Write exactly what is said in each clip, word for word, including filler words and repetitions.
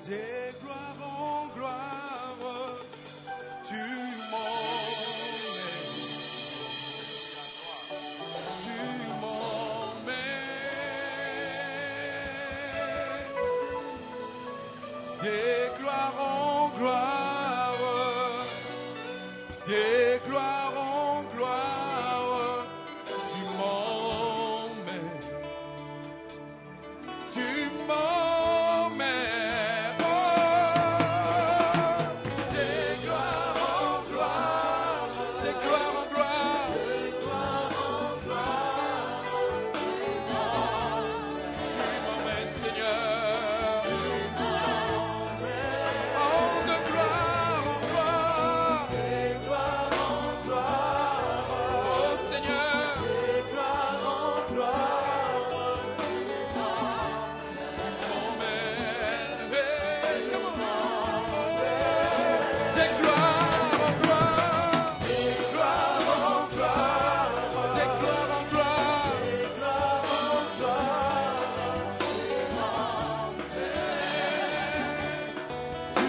de gloire en gloire, tu m'emmènes, tu m'emmènes, de gloire en gloire, de gloire en gloire, tu m'emmènes, tu m'emmènes, oh, de gloire en gloire, de gloire en gloire, tu m'emmènes, Seigneur, oh, de gloire en gloire, oh Seigneur, m'emmène, hey, come on. De gloire en gloire, de gloire en gloire, de gloire en gloire, tu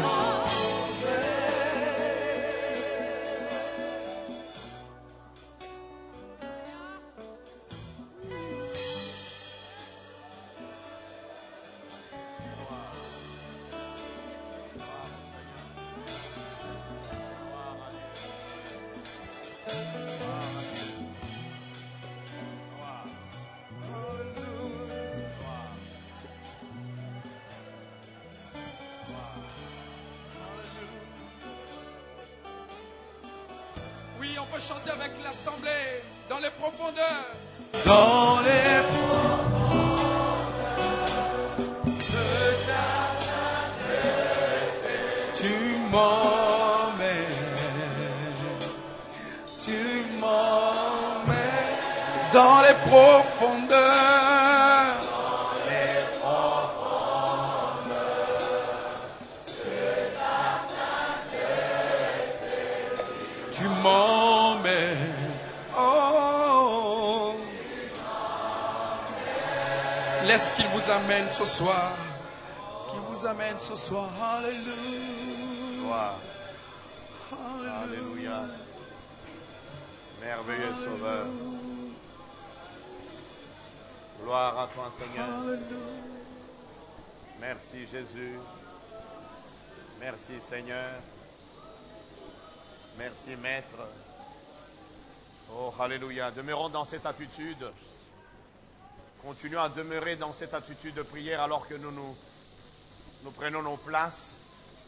Oui, on peut chanter avec l'assemblée dans les profondeurs. Dans les de ta tu m'emmènes, tu m'emmènes dans les profondeurs. Tu m'emmènes, oh, laisse qu'il vous amène ce soir, qu'il vous amène ce soir, alléluia, Gloire. alléluia, Alléluia. Merveilleux Sauveur. Gloire à toi, Seigneur. alléluia. Merci, Jésus. Merci, Seigneur. Merci, Maître. Oh, alléluia. Demeurons dans cette attitude. Continuons à demeurer dans cette attitude de prière alors que nous nous, nous prenons nos places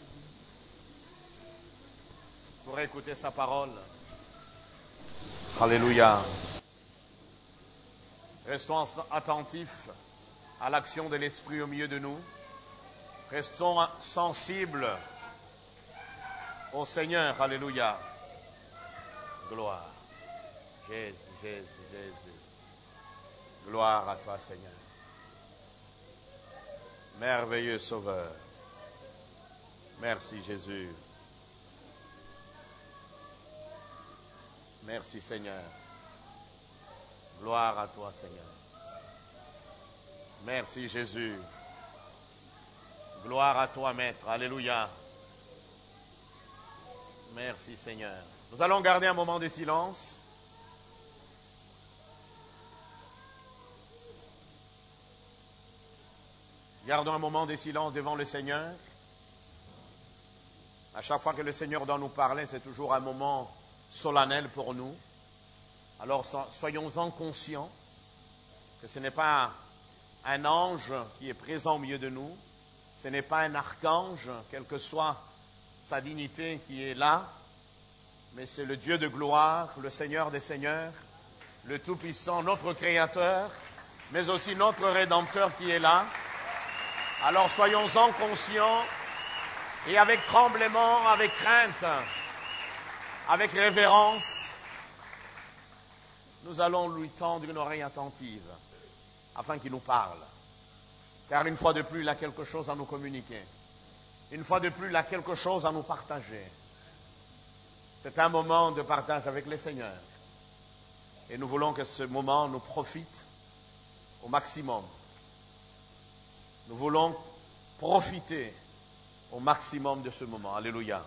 pour écouter sa parole. Alléluia. Restons attentifs à l'action de l'Esprit au milieu de nous. Restons sensibles au Seigneur. Alléluia. Gloire. Jésus, Jésus, Jésus. Gloire à toi, Seigneur. Merveilleux Sauveur. Merci, Jésus. Merci, Seigneur. Gloire à toi, Seigneur. Merci, Jésus. Gloire à toi, Maître. Alléluia. Merci, Seigneur. Nous allons garder un moment de silence. Gardons un moment de silence devant le Seigneur. À chaque fois que le Seigneur doit nous parler, c'est toujours un moment solennel pour nous. Alors soyons-en conscients que ce n'est pas un ange qui est présent au milieu de nous, ce n'est pas un archange, quelle que soit sa dignité qui est là, mais c'est le Dieu de gloire, le Seigneur des Seigneurs, le Tout-Puissant, notre Créateur, mais aussi notre Rédempteur qui est là. Alors soyons-en conscients et avec tremblement, avec crainte, avec révérence, nous allons lui tendre une oreille attentive afin qu'il nous parle. Car une fois de plus, il a quelque chose à nous communiquer. Une fois de plus, il a quelque chose à nous partager. C'est un moment de partage avec le Seigneur. Et nous voulons que ce moment nous profite au maximum. Nous voulons profiter au maximum de ce moment. Alléluia.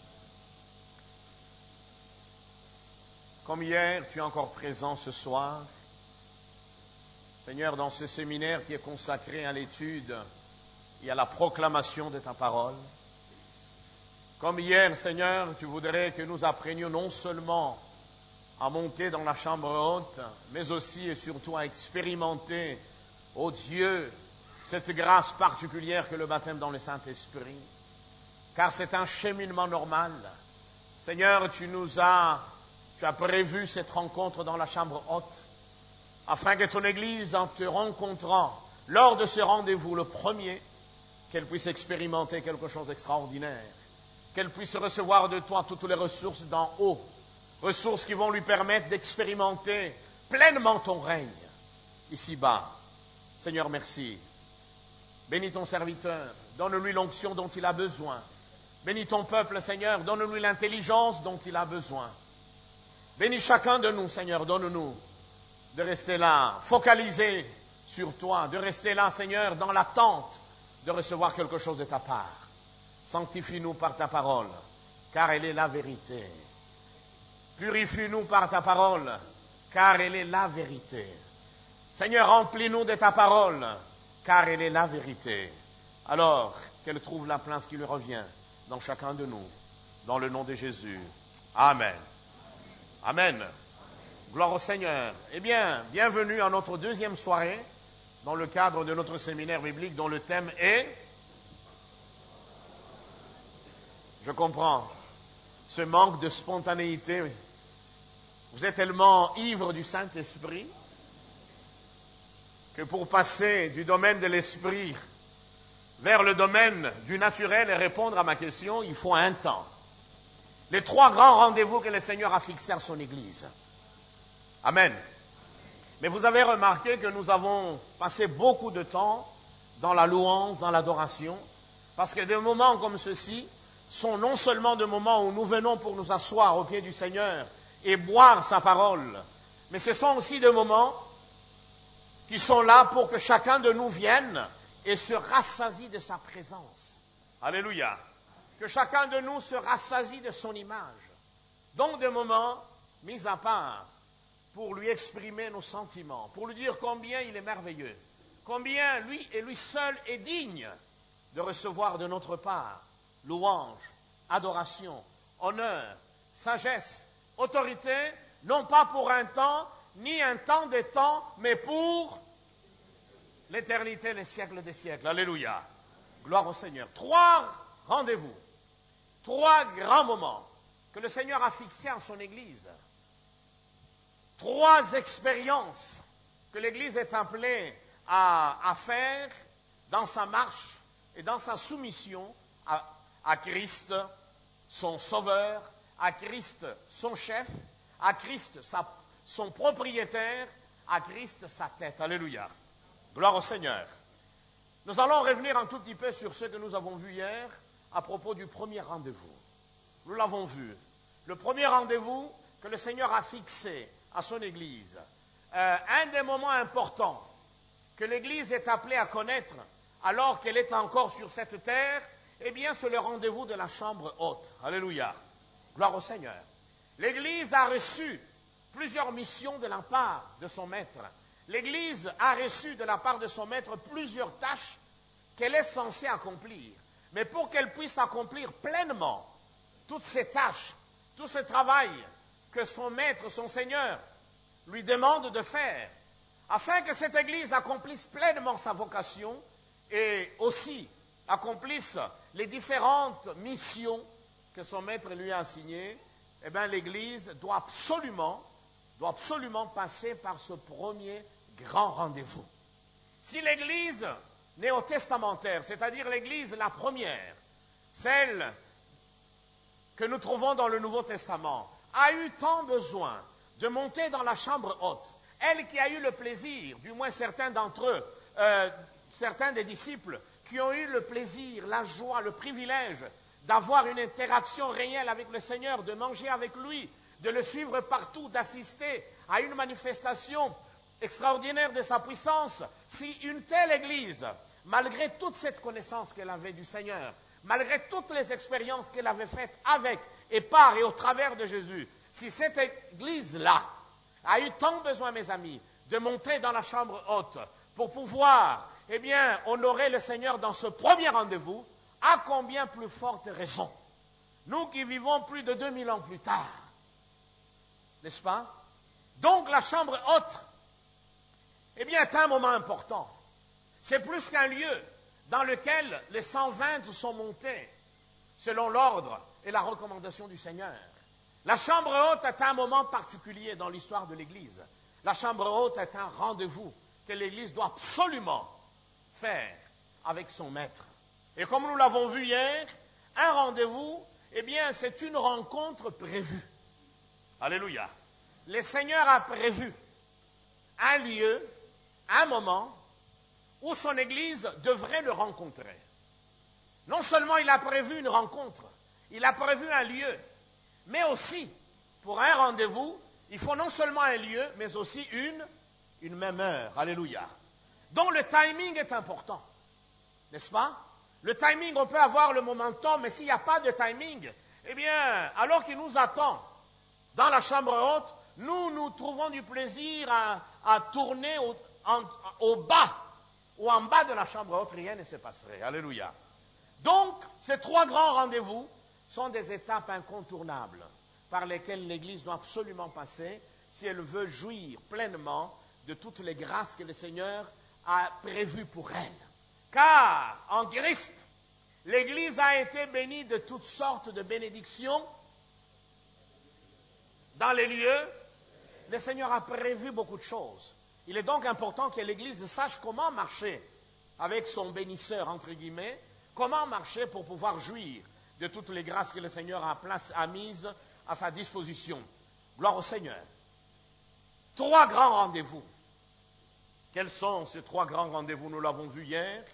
Comme hier, tu es encore présent ce soir. Seigneur, dans ce séminaire qui est consacré à l'étude et à la proclamation de ta parole. Comme hier, Seigneur, tu voudrais que nous apprenions non seulement à monter dans la chambre haute, mais aussi et surtout à expérimenter, ô Dieu, cette grâce particulière que le baptême dans le Saint-Esprit. Car c'est un cheminement normal. Seigneur, tu nous as, tu as prévu cette rencontre dans la chambre haute, afin que ton Église, en te rencontrant lors de ce rendez-vous, le premier, qu'elle puisse expérimenter quelque chose d'extraordinaire, qu'elle puisse recevoir de toi toutes les ressources d'en haut, ressources qui vont lui permettre d'expérimenter pleinement ton règne, ici-bas. Seigneur, merci. Bénis ton serviteur, donne-lui l'onction dont il a besoin. Bénis ton peuple, Seigneur, donne-lui l'intelligence dont il a besoin. Bénis chacun de nous, Seigneur, donne-nous de rester là, focalisé sur toi, de rester là, Seigneur, dans l'attente de recevoir quelque chose de ta part. Sanctifie-nous par ta parole, car elle est la vérité. Purifie-nous par ta parole, car elle est la vérité. Seigneur, remplis-nous de ta parole, car elle est la vérité. Alors, qu'elle trouve la place qui lui revient dans chacun de nous, dans le nom de Jésus. Amen. Amen. Gloire au Seigneur. Eh bien, bienvenue à notre deuxième soirée dans le cadre de notre séminaire biblique dont le thème est... Je comprends. Ce manque de spontanéité. Vous êtes tellement ivre du Saint-Esprit que pour passer du domaine de l'esprit vers le domaine du naturel et répondre à ma question, il faut un temps. Les trois grands rendez-vous que le Seigneur a fixés à son Église. Amen. Mais vous avez remarqué que nous avons passé beaucoup de temps dans la louange, dans l'adoration, parce que des moments comme ceux-ci sont non seulement des moments où nous venons pour nous asseoir au pied du Seigneur et boire sa parole, mais ce sont aussi des moments qui sont là pour que chacun de nous vienne et se rassasie de sa présence. Alléluia. Que chacun de nous se rassasie de son image. Donc des moments mis à part pour lui exprimer nos sentiments, pour lui dire combien il est merveilleux, combien lui et lui seul est digne de recevoir de notre part louange, adoration, honneur, sagesse, autorité, non pas pour un temps, ni un temps des temps, mais pour l'éternité, les siècles des siècles. Alléluia. Gloire au Seigneur. Trois rendez-vous, trois grands moments que le Seigneur a fixés en son Église. Trois expériences que l'Église est appelée à, à faire dans sa marche et dans sa soumission à, à Christ, son Sauveur, à Christ, son chef, à Christ, sa, son propriétaire, à Christ, sa tête. Alléluia. Gloire au Seigneur. Nous allons revenir un tout petit peu sur ce que nous avons vu hier à propos du premier rendez-vous. Nous l'avons vu. Le premier rendez-vous que le Seigneur a fixé à son Église. Euh, un des moments importants que l'Église est appelée à connaître alors qu'elle est encore sur cette terre, eh bien, c'est le rendez-vous de la chambre haute. Alléluia. Gloire au Seigneur. L'Église a reçu plusieurs missions de la part de son Maître. L'Église a reçu de la part de son Maître plusieurs tâches qu'elle est censée accomplir. Mais pour qu'elle puisse accomplir pleinement toutes ces tâches, tout ce travail que son Maître, son Seigneur, lui demande de faire, afin que cette Église accomplisse pleinement sa vocation et aussi accomplisse les différentes missions que son Maître lui a assignées, eh bien l'Église doit absolument, doit absolument passer par ce premier grand rendez-vous. Si l'Église néo-testamentaire, c'est-à-dire l'Église la première, celle que nous trouvons dans le Nouveau Testament, a eu tant besoin de monter dans la chambre haute, elle qui a eu le plaisir, du moins certains d'entre eux, euh, certains des disciples, qui ont eu le plaisir, la joie, le privilège d'avoir une interaction réelle avec le Seigneur, de manger avec lui, de le suivre partout, d'assister à une manifestation extraordinaire de sa puissance, si une telle Église, malgré toute cette connaissance qu'elle avait du Seigneur, malgré toutes les expériences qu'elle avait faites avec et par et au travers de Jésus, si cette Église-là a eu tant besoin, mes amis, de monter dans la chambre haute pour pouvoir, eh bien, honorer le Seigneur dans ce premier rendez-vous, à combien plus forte raison, nous qui vivons plus de deux mille ans plus tard, n'est-ce pas? Donc la chambre haute, eh bien, est un moment important. C'est plus qu'un lieu dans lequel les cent vingt sont montés selon l'ordre et la recommandation du Seigneur. La chambre haute est un moment particulier dans l'histoire de l'Église. La chambre haute est un rendez-vous que l'Église doit absolument faire avec son maître. Et comme nous l'avons vu hier, un rendez-vous, eh bien, c'est une rencontre prévue. Alléluia. Le Seigneur a prévu un lieu, un moment, où son Église devrait le rencontrer. Non seulement il a prévu une rencontre, il a prévu un lieu, mais aussi, pour un rendez-vous, il faut non seulement un lieu, mais aussi une, une même heure. Alléluia. Donc le timing est important, n'est-ce pas? Le timing, on peut avoir le momentum, mais s'il n'y a pas de timing, eh bien, alors qu'il nous attend dans la chambre haute, nous, nous trouvons du plaisir à, à tourner au, en, au bas ou en bas de la chambre haute, rien ne se passerait. Alléluia. Donc, ces trois grands rendez-vous sont des étapes incontournables par lesquelles l'Église doit absolument passer si elle veut jouir pleinement de toutes les grâces que le Seigneur a prévues pour elle. Car en Christ, l'Église a été bénie de toutes sortes de bénédictions dans les lieux. Le Seigneur a prévu beaucoup de choses. Il est donc important que l'Église sache comment marcher avec son bénisseur, entre guillemets, comment marcher pour pouvoir jouir de toutes les grâces que le Seigneur a, place, a mises à sa disposition. Gloire au Seigneur. Trois grands rendez-vous. Quels sont ces trois grands rendez-vous? Nous l'avons vu hier.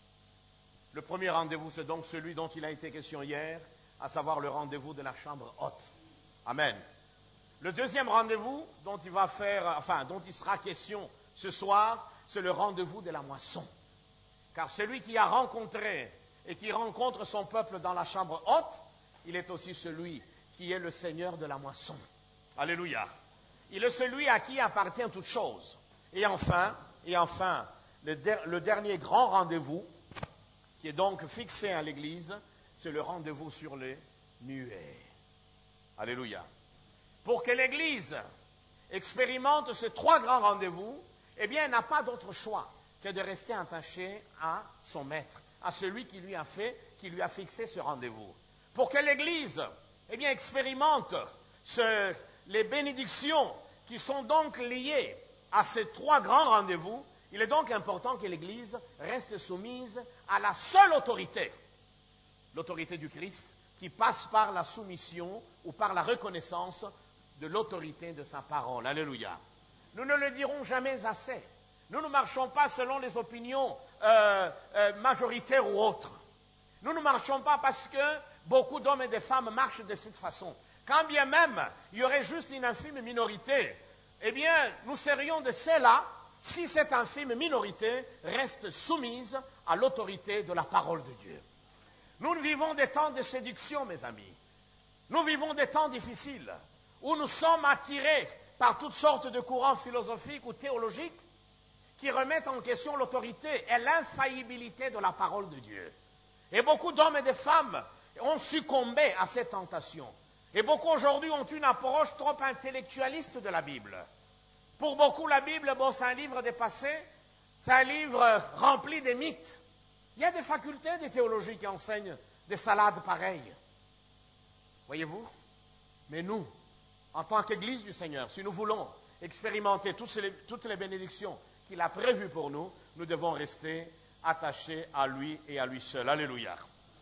Le premier rendez-vous, c'est donc celui dont il a été question hier, à savoir le rendez-vous de la chambre haute. Amen. Le deuxième rendez-vous dont il va faire, enfin, dont il sera question ce soir, c'est le rendez-vous de la moisson. Car celui qui a rencontré et qui rencontre son peuple dans la chambre haute, il est aussi celui qui est le Seigneur de la moisson. Alléluia. Il est celui à qui appartient toute chose. Et enfin, et enfin, le, der- le dernier grand rendez-vous, qui est donc fixé à l'Église, c'est le rendez-vous sur les nuées. Alléluia. Pour que l'Église expérimente ces trois grands rendez-vous, eh bien, elle n'a pas d'autre choix que de rester attachée à son maître, à celui qui lui a fait, qui lui a fixé ce rendez-vous. Pour que l'Église, eh bien, expérimente ce, les bénédictions qui sont donc liées à ces trois grands rendez-vous, il est donc important que l'Église reste soumise à la seule autorité, l'autorité du Christ, qui passe par la soumission ou par la reconnaissance de l'autorité de sa parole. Alléluia. Nous ne le dirons jamais assez. Nous ne marchons pas selon les opinions euh, euh, majoritaires ou autres. Nous ne marchons pas parce que beaucoup d'hommes et de femmes marchent de cette façon. Quand bien même il y aurait juste une infime minorité, eh bien, nous serions de ceux-là si cette infime minorité reste soumise à l'autorité de la parole de Dieu. Nous vivons des temps de séduction, mes amis. Nous vivons des temps difficiles où nous sommes attirés par toutes sortes de courants philosophiques ou théologiques qui remettent en question l'autorité et l'infaillibilité de la parole de Dieu. Et beaucoup d'hommes et de femmes ont succombé à cette tentation. Et beaucoup aujourd'hui ont une approche trop intellectualiste de la Bible. Pour beaucoup, la Bible, bon, c'est un livre dépassé, c'est un livre rempli de mythes. Il y a des facultés de théologie qui enseignent des salades pareilles. Voyez-vous? Mais nous, en tant qu'Église du Seigneur, si nous voulons expérimenter toutes les, toutes les bénédictions qu'il a prévues pour nous, nous devons rester attachés à lui et à lui seul. Alléluia.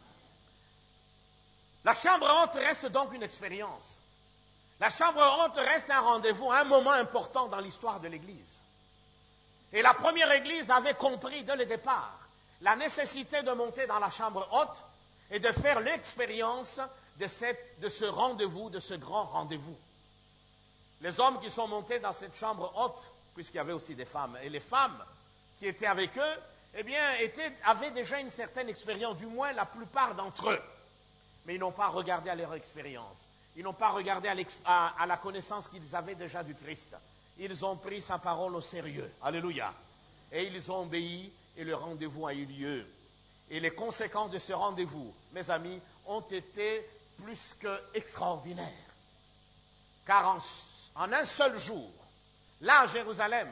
La chambre haute reste donc une expérience. La chambre haute reste un rendez-vous, un moment important dans l'histoire de l'Église. Et la première Église avait compris dès le départ la nécessité de monter dans la chambre haute et de faire l'expérience de, cette, de ce rendez-vous, de ce grand rendez-vous. Les hommes qui sont montés dans cette chambre haute, puisqu'il y avait aussi des femmes. Et les femmes qui étaient avec eux, eh bien, étaient, avaient déjà une certaine expérience, du moins la plupart d'entre eux. Mais ils n'ont pas regardé à leur expérience. Ils n'ont pas regardé à, à, à la connaissance qu'ils avaient déjà du Christ. Ils ont pris sa parole au sérieux. Alléluia. Et ils ont obéi et le rendez-vous a eu lieu. Et les conséquences de ce rendez-vous, mes amis, ont été plus qu'extraordinaires. Car en, en un seul jour, là à Jérusalem,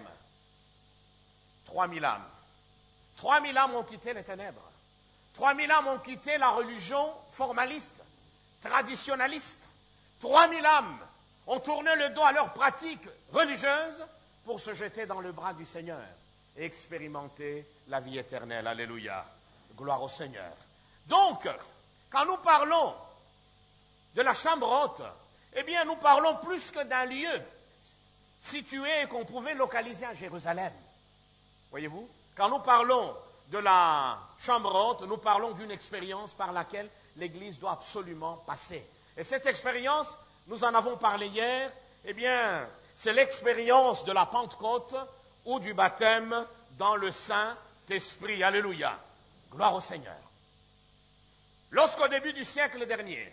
trois mille âmes. Trois mille âmes ont quitté les ténèbres. Trois mille âmes ont quitté la religion formaliste, traditionnaliste. Trois mille âmes ont tourné le dos à leurs pratiques religieuses pour se jeter dans le bras du Seigneur et expérimenter la vie éternelle. Alléluia. Gloire au Seigneur. Donc, quand nous parlons de la chambre haute, eh bien, nous parlons plus que d'un lieu situé et qu'on pouvait localiser à Jérusalem. Voyez-vous? Quand nous parlons de la chambre haute, nous parlons d'une expérience par laquelle l'Église doit absolument passer. Et cette expérience, nous en avons parlé hier, eh bien, c'est l'expérience de la Pentecôte ou du baptême dans le Saint-Esprit. Alléluia. Gloire au Seigneur. Lorsqu'au début du siècle dernier,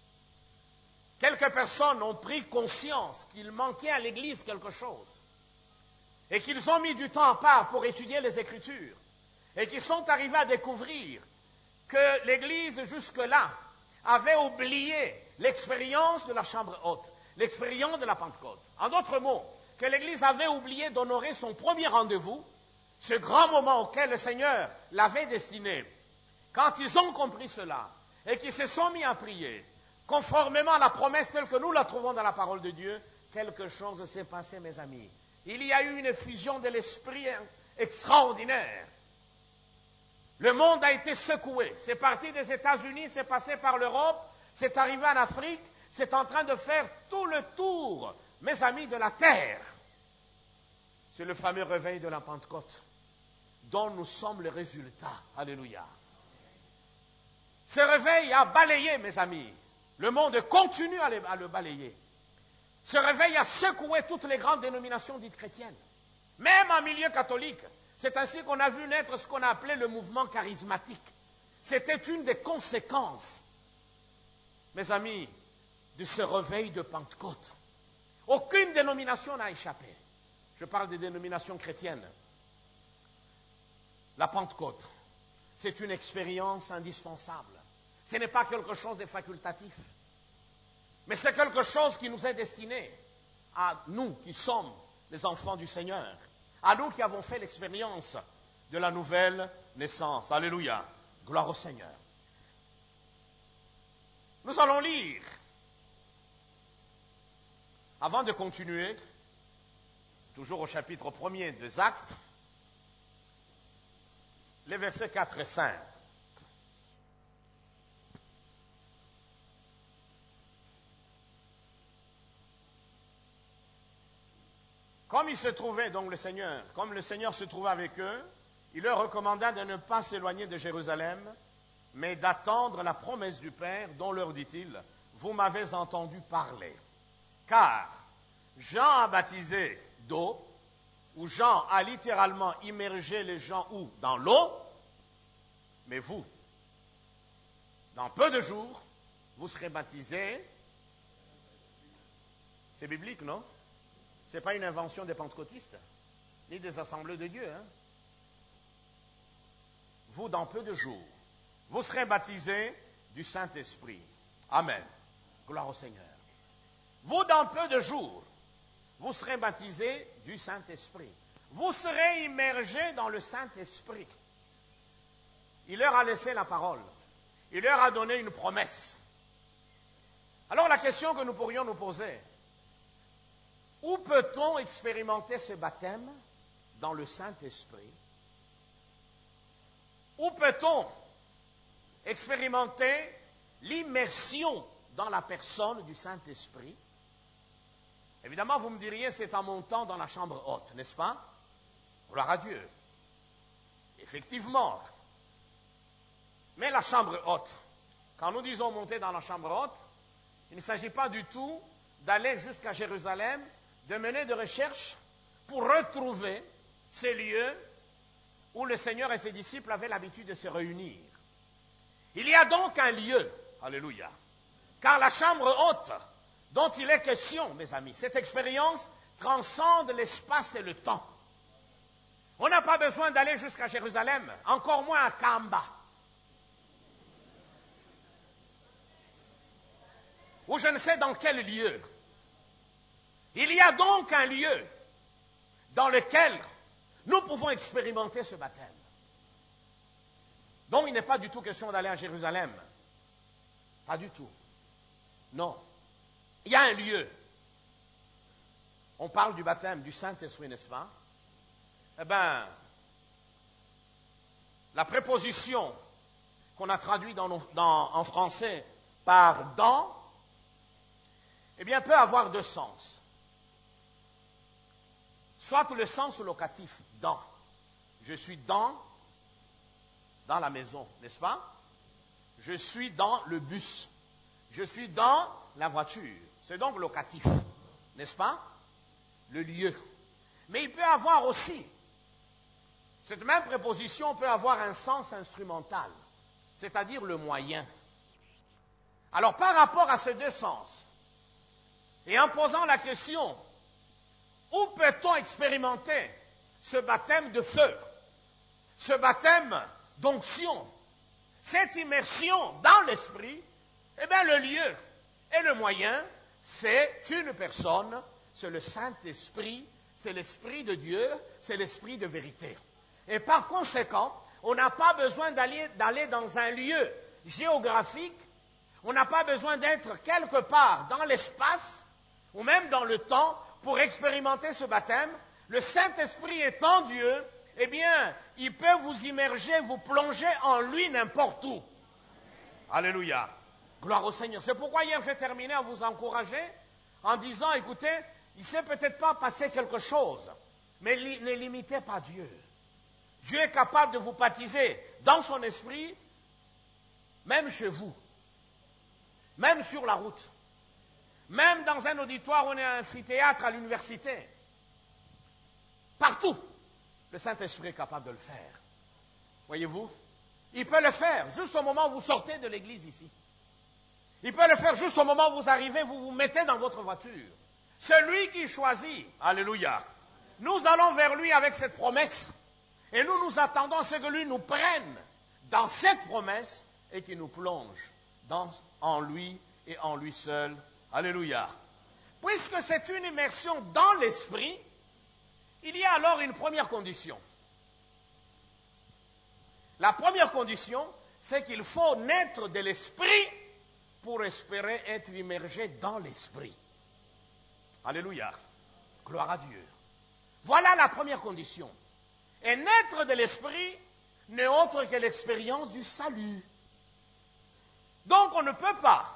quelques personnes ont pris conscience qu'il manquait à l'Église quelque chose, et qu'ils ont mis du temps à part pour étudier les Écritures, et qu'ils sont arrivés à découvrir que l'Église jusque-là avait oublié l'expérience de la chambre haute, l'expérience de la Pentecôte. En d'autres mots, que l'Église avait oublié d'honorer son premier rendez-vous, ce grand moment auquel le Seigneur l'avait destiné. Quand ils ont compris cela et qu'ils se sont mis à prier, conformément à la promesse telle que nous la trouvons dans la parole de Dieu, quelque chose s'est passé, mes amis. Il y a eu une effusion de l'Esprit extraordinaire. Le monde a été secoué. C'est parti des États-Unis, c'est passé par l'Europe, c'est arrivé en Afrique, c'est en train de faire tout le tour, mes amis, de la terre. C'est le fameux réveil de la Pentecôte, dont nous sommes le résultat. Alléluia. Ce réveil a balayé, mes amis. Le monde continue à le balayer. Ce réveil a secoué toutes les grandes dénominations dites chrétiennes. Même en milieu catholique. C'est ainsi qu'on a vu naître ce qu'on a appelé le mouvement charismatique. C'était une des conséquences, mes amis, de ce réveil de Pentecôte. Aucune dénomination n'a échappé. Je parle des dénominations chrétiennes. La Pentecôte, c'est une expérience indispensable. Ce n'est pas quelque chose de facultatif, mais c'est quelque chose qui nous est destiné à nous qui sommes les enfants du Seigneur, à nous qui avons fait l'expérience de la nouvelle naissance. Alléluia. Gloire au Seigneur. Nous allons lire, avant de continuer, toujours au chapitre premier des Actes, les versets quatre et cinq. Comme il se trouvait, donc le Seigneur, comme le Seigneur se trouvait avec eux, il leur recommanda de ne pas s'éloigner de Jérusalem, mais d'attendre la promesse du Père, dont leur dit-il, vous m'avez entendu parler. Car Jean a baptisé d'eau, où Jean a littéralement immergé les gens où? Dans l'eau, mais vous, dans peu de jours, vous serez baptisés. C'est biblique, non? Ce n'est pas une invention des pentecôtistes, ni des assemblées de Dieu. Hein? Vous, dans peu de jours, vous serez baptisés du Saint-Esprit. Amen. Gloire au Seigneur. Vous, dans peu de jours, vous serez baptisés du Saint-Esprit. Vous serez immergés dans le Saint-Esprit. Il leur a laissé la parole. Il leur a donné une promesse. Alors la question que nous pourrions nous poser, où peut-on expérimenter ce baptême dans le Saint-Esprit? Où peut-on expérimenter l'immersion dans la personne du Saint-Esprit? Évidemment, vous me diriez, c'est en montant dans la chambre haute, n'est-ce pas? Gloire à Dieu. Effectivement. Mais la chambre haute, quand nous disons monter dans la chambre haute, il ne s'agit pas du tout d'aller jusqu'à Jérusalem, de mener des recherches pour retrouver ces lieux où le Seigneur et ses disciples avaient l'habitude de se réunir. Il y a donc un lieu, alléluia, car la chambre haute dont il est question, mes amis, cette expérience transcende l'espace et le temps. On n'a pas besoin d'aller jusqu'à Jérusalem, encore moins à Kamba, ou je ne sais dans quel lieu. Il y a donc un lieu dans lequel nous pouvons expérimenter ce baptême. Donc il n'est pas du tout question d'aller à Jérusalem. Pas du tout. Non. Il y a un lieu. On parle du baptême du Saint-Esprit, n'est-ce pas? Eh bien, la préposition qu'on a traduite dans, dans, en français par « dans », eh bien, peut avoir deux sens. Soit le sens locatif « dans ». Je suis dans, dans la maison, n'est-ce pas? Je suis dans le bus. Je suis dans la voiture. C'est donc locatif, n'est-ce pas? Le lieu. Mais il peut avoir aussi, cette même préposition peut avoir un sens instrumental, c'est-à-dire le moyen. Alors, par rapport à ces deux sens, et en posant la question, où peut-on expérimenter ce baptême de feu, ce baptême d'onction, cette immersion dans l'esprit? Eh bien, le lieu et le moyen, c'est une personne, c'est le Saint-Esprit, c'est l'Esprit de Dieu, c'est l'Esprit de vérité. Et par conséquent, on n'a pas besoin d'aller, d'aller dans un lieu géographique, on n'a pas besoin d'être quelque part dans l'espace ou même dans le temps pour expérimenter ce baptême. Le Saint-Esprit étant Dieu, eh bien, il peut vous immerger, vous plonger en lui n'importe où. Alléluia. Gloire au Seigneur. C'est pourquoi hier j'ai terminé à vous encourager en disant, écoutez, il ne s'est peut-être pas passé quelque chose, mais li- ne limitez pas Dieu. Dieu est capable de vous baptiser dans son esprit, même chez vous, même sur la route, même dans un auditoire où on est un amphithéâtre à l'université. Partout, le Saint-Esprit est capable de le faire. Voyez-vous? Il peut le faire juste au moment où vous sortez de l'église ici. Il peut le faire juste au moment où vous arrivez, vous vous mettez dans votre voiture. Celui qui choisit, alléluia, nous allons vers lui avec cette promesse. Et nous nous attendons à ce que lui nous prenne dans cette promesse et qu'il nous plonge dans, en lui et en lui seul. Alléluia. Puisque c'est une immersion dans l'esprit, il y a alors une première condition. La première condition, c'est qu'il faut naître de l'esprit pour espérer être immergé dans l'esprit. Alléluia. Gloire à Dieu. Voilà la première condition. Et naître de l'esprit n'est autre que l'expérience du salut. Donc on ne peut pas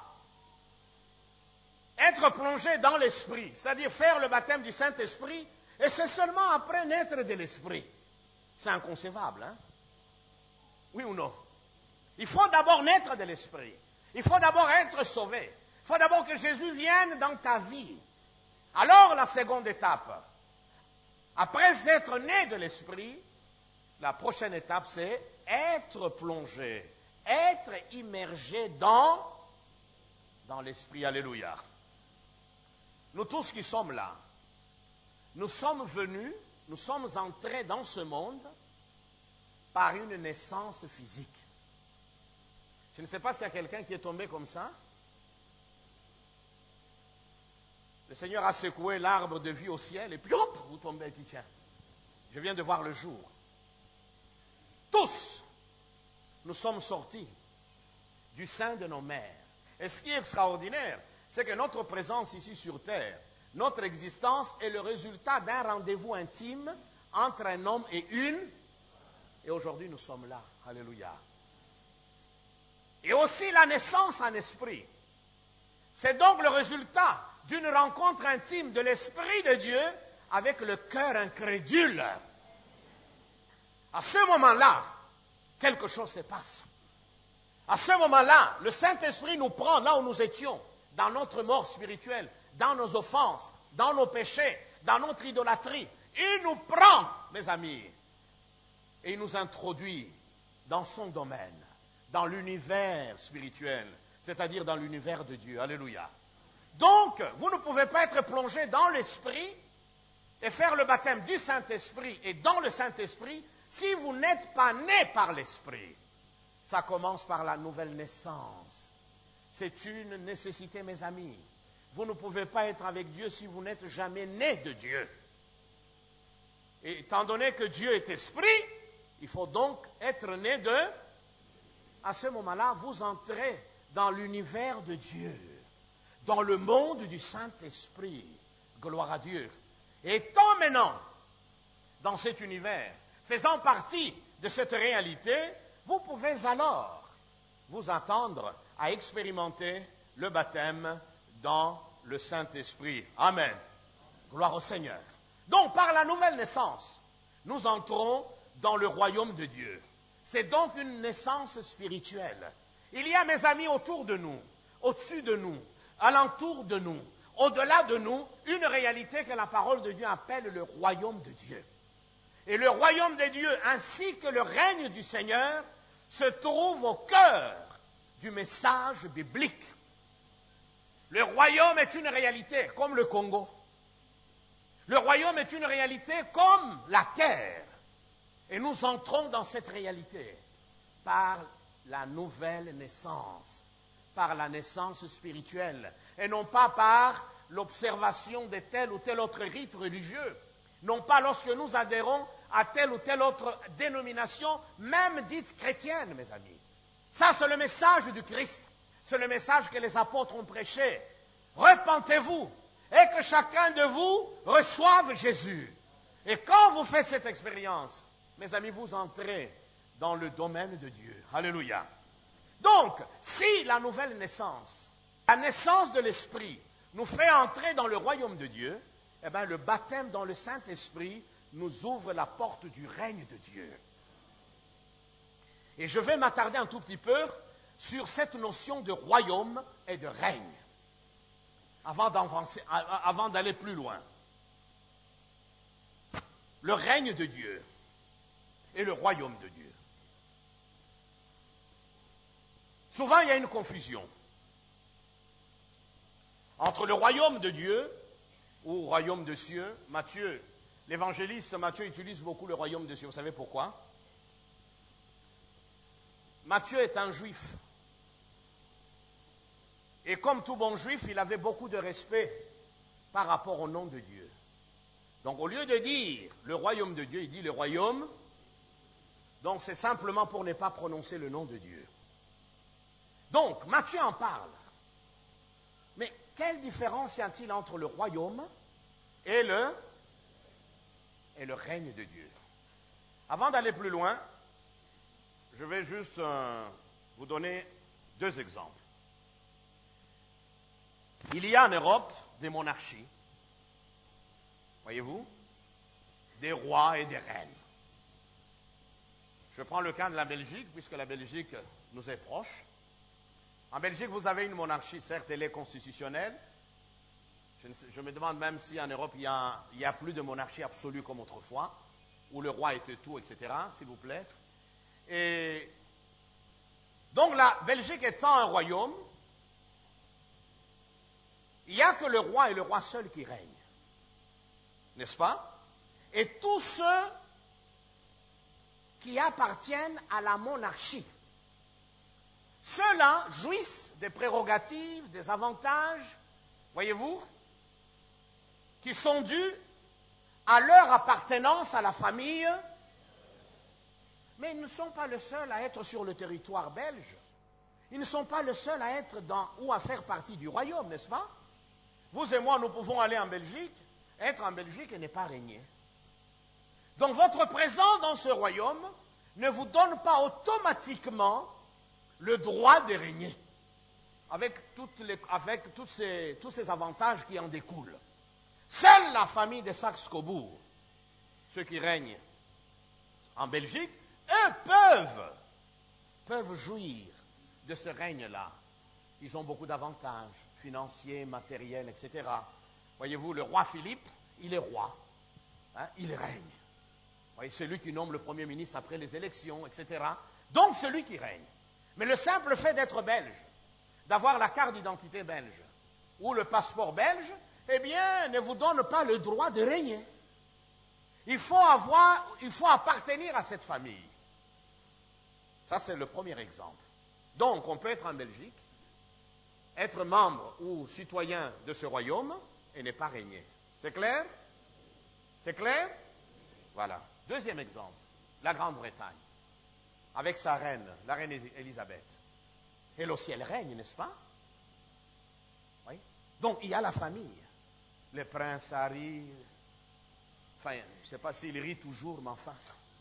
être plongé dans l'esprit, c'est-à-dire faire le baptême du Saint-Esprit, et c'est seulement après naître de l'esprit. C'est inconcevable, hein? Oui ou non? Il faut d'abord naître de l'esprit. Il faut d'abord être sauvé. Il faut d'abord que Jésus vienne dans ta vie. Alors la seconde étape, après être né de l'esprit, la prochaine étape, c'est être plongé, être immergé dans, dans l'esprit. Alléluia. Nous tous qui sommes là, nous sommes venus, nous sommes entrés dans ce monde par une naissance physique. Je ne sais pas s'il y a quelqu'un qui est tombé comme ça. Le Seigneur a secoué l'arbre de vie au ciel et puis hop, vous tombez et dit tiens, je viens de voir le jour. Tous, nous sommes sortis du sein de nos mères. Et ce qui est extraordinaire, c'est que notre présence ici sur terre, notre existence est le résultat d'un rendez-vous intime entre un homme et une. Et aujourd'hui, nous sommes là. Alléluia. Et aussi la naissance en esprit. C'est donc le résultat d'une rencontre intime de l'Esprit de Dieu avec le cœur incrédule. À ce moment-là, quelque chose se passe. À ce moment-là, le Saint-Esprit nous prend là où nous étions, dans notre mort spirituelle, dans nos offenses, dans nos péchés, dans notre idolâtrie. Il nous prend, mes amis, et il nous introduit dans son domaine, dans l'univers spirituel, c'est-à-dire dans l'univers de Dieu. Alléluia. Donc, vous ne pouvez pas être plongé dans l'Esprit et faire le baptême du Saint-Esprit et dans le Saint-Esprit si vous n'êtes pas né par l'Esprit. Ça commence par la nouvelle naissance. C'est une nécessité, mes amis. Vous ne pouvez pas être avec Dieu si vous n'êtes jamais né de Dieu. Et étant donné que Dieu est esprit, il faut donc être né de... À ce moment-là, vous entrez dans l'univers de Dieu, dans le monde du Saint-Esprit. Gloire à Dieu. Et étant maintenant dans cet univers, faisant partie de cette réalité, vous pouvez alors vous attendre à expérimenter le baptême dans le Saint-Esprit. Amen. Gloire au Seigneur. Donc, par la nouvelle naissance, nous entrons dans le royaume de Dieu. C'est donc une naissance spirituelle. Il y a, mes amis, autour de nous, au-dessus de nous, alentour de nous, au-delà de nous, une réalité que la parole de Dieu appelle le royaume de Dieu. Et le royaume de Dieu, ainsi que le règne du Seigneur, se trouve au cœur du message biblique. Le royaume est une réalité comme le Congo. Le royaume est une réalité comme la terre. Et nous entrons dans cette réalité par la nouvelle naissance, par la naissance spirituelle, et non pas par l'observation de tel ou tel autre rite religieux, non pas lorsque nous adhérons à telle ou telle autre dénomination, même dite chrétienne, mes amis. Ça, c'est le message du Christ, c'est le message que les apôtres ont prêché. Repentez-vous, et que chacun de vous reçoive Jésus. Et quand vous faites cette expérience, mes amis, vous entrez dans le domaine de Dieu. Alléluia. Donc, si la nouvelle naissance, la naissance de l'Esprit, nous fait entrer dans le royaume de Dieu, eh bien, le baptême dans le Saint-Esprit nous ouvre la porte du règne de Dieu. Et je vais m'attarder un tout petit peu sur cette notion de royaume et de règne, avant d'avancer, avant d'aller plus loin. Le règne de Dieu et le royaume de Dieu. Souvent, il y a une confusion entre le royaume de Dieu ou royaume de cieux. Matthieu, l'évangéliste Matthieu utilise beaucoup le royaume de cieux. Vous savez pourquoi? Matthieu est un juif. Et comme tout bon juif, il avait beaucoup de respect par rapport au nom de Dieu. Donc au lieu de dire le royaume de Dieu, il dit le royaume. Donc c'est simplement pour ne pas prononcer le nom de Dieu. Donc Matthieu en parle. Mais quelle différence y a-t-il entre le royaume et le, et le règne de Dieu? Avant d'aller plus loin, je vais juste euh, vous donner deux exemples. Il y a en Europe des monarchies, voyez-vous, des rois et des reines. Je prends le cas de la Belgique, puisque la Belgique nous est proche. En Belgique, vous avez une monarchie, certes, elle est constitutionnelle. Je, ne sais, je me demande même si en Europe, il y, a, il y a plus de monarchie absolue comme autrefois, où le roi était tout, et cetera, s'il vous plaît. Et donc, la Belgique étant un royaume, il n'y a que le roi et le roi seul qui règnent. N'est-ce pas? Et tous ceux qui appartiennent à la monarchie, ceux-là jouissent des prérogatives, des avantages, voyez-vous, qui sont dus à leur appartenance à la famille, mais ils ne sont pas les seuls à être sur le territoire belge. Ils ne sont pas les seuls à être dans ou à faire partie du royaume, n'est-ce pas? Vous et moi, nous pouvons aller en Belgique, être en Belgique et ne pas régner. Donc votre présence dans ce royaume ne vous donne pas automatiquement le droit de régner, avec, toutes les, avec toutes ces, tous ces avantages qui en découlent. Seule la famille de Saxe-Cobourg, ceux qui règnent en Belgique, eux peuvent, peuvent jouir de ce règne-là. Ils ont beaucoup d'avantages financiers, matériels, et cetera. Voyez-vous, le roi Philippe, il est roi. hein, il règne. Vous voyez, c'est lui qui nomme le Premier ministre après les élections, et cetera. Donc, c'est lui qui règne. Mais le simple fait d'être belge, d'avoir la carte d'identité belge ou le passeport belge, eh bien, ne vous donne pas le droit de régner. Il faut avoir, il faut appartenir à cette famille. Ça, c'est le premier exemple. Donc, on peut être en Belgique, être membre ou citoyen de ce royaume et ne pas régner. C'est clair? C'est clair? Voilà. Deuxième exemple, la Grande-Bretagne, avec sa reine, la reine Élisabeth. Elle aussi, elle règne, n'est-ce pas? Oui. Donc, il y a la famille. Le prince Harry, enfin, je ne sais pas s'il rit toujours, mais enfin.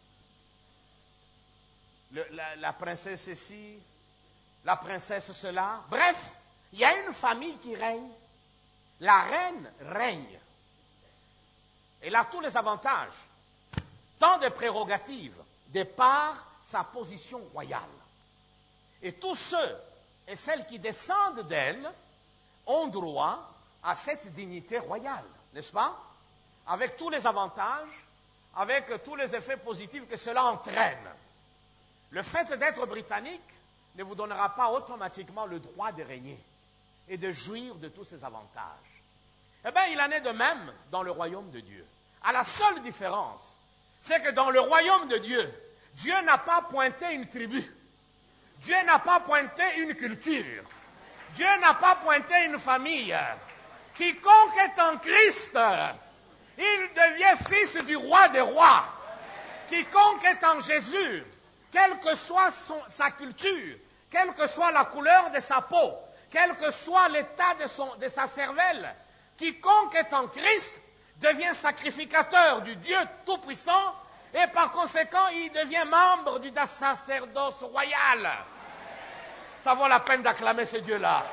Le, la, la princesse ici, la princesse cela. Bref, il y a une famille qui règne. La reine règne. Elle a tous les avantages, tant de prérogatives, de par sa position royale. Et tous ceux et celles qui descendent d'elle ont droit à cette dignité royale, n'est-ce pas? Avec tous les avantages, avec tous les effets positifs que cela entraîne. Le fait d'être britannique ne vous donnera pas automatiquement le droit de régner et de jouir de tous ces avantages. Eh bien, il en est de même dans le royaume de Dieu. À la seule différence, c'est que dans le royaume de Dieu, Dieu n'a pas pointé une tribu. Dieu n'a pas pointé une culture. Dieu n'a pas pointé une famille. Quiconque est en Christ, il devient fils du roi des rois. Quiconque est en Jésus, quelle que soit son, sa culture, quelle que soit la couleur de sa peau, quel que soit l'état de, son, de sa cervelle, quiconque est en Christ devient sacrificateur du Dieu Tout-Puissant et par conséquent, il devient membre du sacerdoce royal. Ça vaut la peine d'acclamer ce Dieu-là.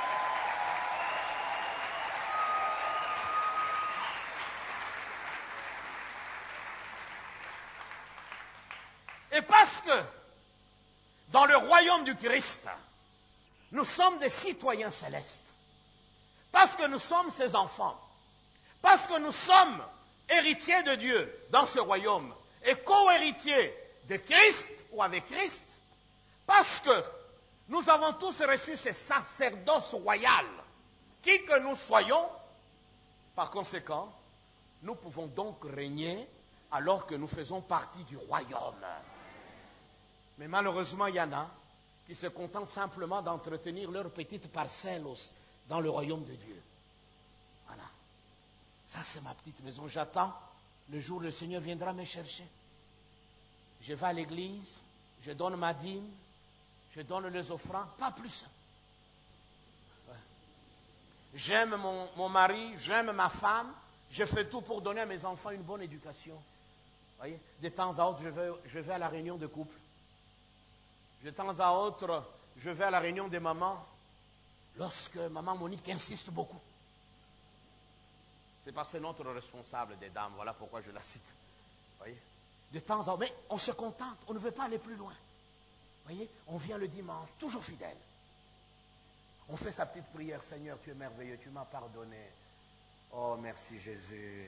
Et parce que dans le royaume du Christ, nous sommes des citoyens célestes, parce que nous sommes ses enfants, parce que nous sommes héritiers de Dieu dans ce royaume et co-héritiers de Christ ou avec Christ, parce que nous avons tous reçu ce sacerdoce royal, qui que nous soyons, par conséquent, nous pouvons donc régner alors que nous faisons partie du royaume. Mais malheureusement, il y en a qui se contentent simplement d'entretenir leur petite parcelle dans le royaume de Dieu. Voilà. Ça, c'est ma petite maison. J'attends le jour où le Seigneur viendra me chercher. Je vais à l'église, je donne ma dîme, je donne les offrandes, pas plus. Ouais. J'aime mon, mon mari, j'aime ma femme, je fais tout pour donner à mes enfants une bonne éducation. Vous voyez, de temps à autre, je vais, je vais à la réunion de couple. De temps à autre, je vais à la réunion des mamans lorsque maman Monique insiste beaucoup. C'est parce que c'est notre responsable des dames, voilà pourquoi je la cite. Vous voyez? De temps à autre, mais on se contente, on ne veut pas aller plus loin. Vous voyez? On vient le dimanche, toujours fidèle. On fait sa petite prière, Seigneur, tu es merveilleux, tu m'as pardonné. Oh, merci Jésus.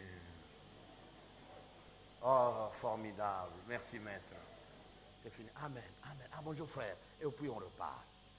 Oh, formidable, merci Maître. C'est fini. Amen, amen. Ah, bonjour frère. Et puis on repart.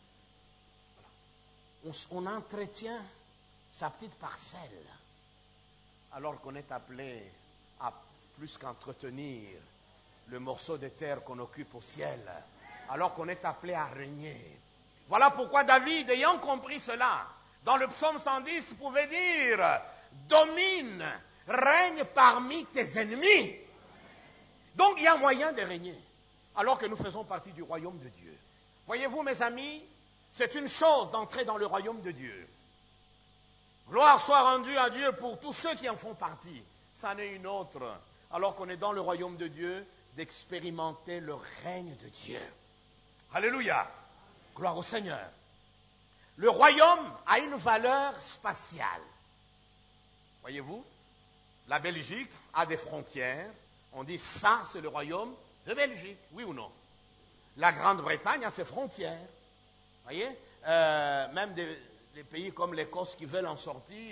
Voilà. On, on entretient sa petite parcelle. Alors qu'on est appelé à plus qu'entretenir le morceau de terre qu'on occupe au ciel. Alors qu'on est appelé à régner. Voilà pourquoi David, ayant compris cela, dans le psaume cent dix, pouvait dire « Domine, règne parmi tes ennemis ». Donc il y a moyen de régner. Alors que nous faisons partie du royaume de Dieu. Voyez-vous, mes amis, c'est une chose d'entrer dans le royaume de Dieu. Gloire soit rendue à Dieu pour tous ceux qui en font partie. Ça n'est une autre, alors qu'on est dans le royaume de Dieu, d'expérimenter le règne de Dieu. Alléluia. Gloire au Seigneur. Le royaume a une valeur spatiale. Voyez-vous, la Belgique a des frontières. On dit ça, c'est le royaume de Belgique, oui ou non? La Grande-Bretagne a ses frontières. Voyez, euh, même des, des pays comme l'Écosse qui veulent en sortir,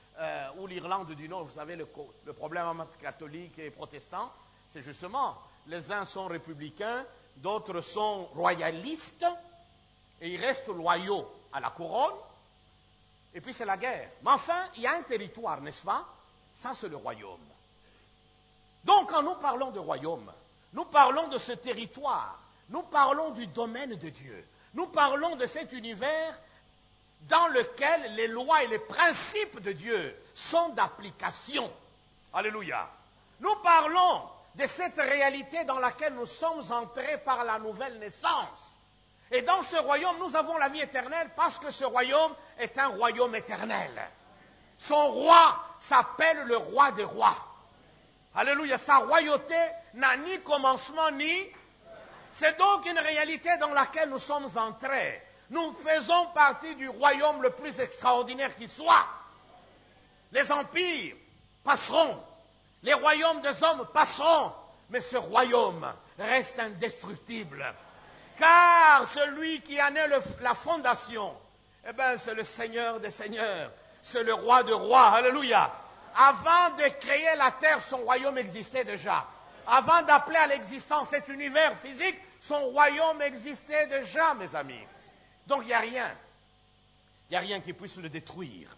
euh, ou l'Irlande du Nord, vous savez, le, le problème entre catholiques et protestants, c'est justement, les uns sont républicains, d'autres sont royalistes, et ils restent loyaux à la couronne, et puis c'est la guerre. Mais enfin, il y a un territoire, n'est-ce pas? Ça, c'est le royaume. Donc, quand nous parlons de royaume, nous parlons de ce territoire, nous parlons du domaine de Dieu, nous parlons de cet univers dans lequel les lois et les principes de Dieu sont d'application. Alléluia. Nous parlons de cette réalité dans laquelle nous sommes entrés par la nouvelle naissance. Et dans ce royaume, nous avons la vie éternelle parce que ce royaume est un royaume éternel. Son roi s'appelle le roi des rois. Alléluia. Sa royauté n'a ni commencement ni... C'est donc une réalité dans laquelle nous sommes entrés. Nous faisons partie du royaume le plus extraordinaire qui soit. Les empires passeront. Les royaumes des hommes passeront. Mais ce royaume reste indestructible. Car celui qui en est le, la fondation, eh bien, c'est le Seigneur des Seigneurs. C'est le roi des rois. Alléluia. Avant de créer la terre, son royaume existait déjà. Avant d'appeler à l'existence cet univers physique, son royaume existait déjà, mes amis. Donc il n'y a rien. Il n'y a rien qui puisse le détruire.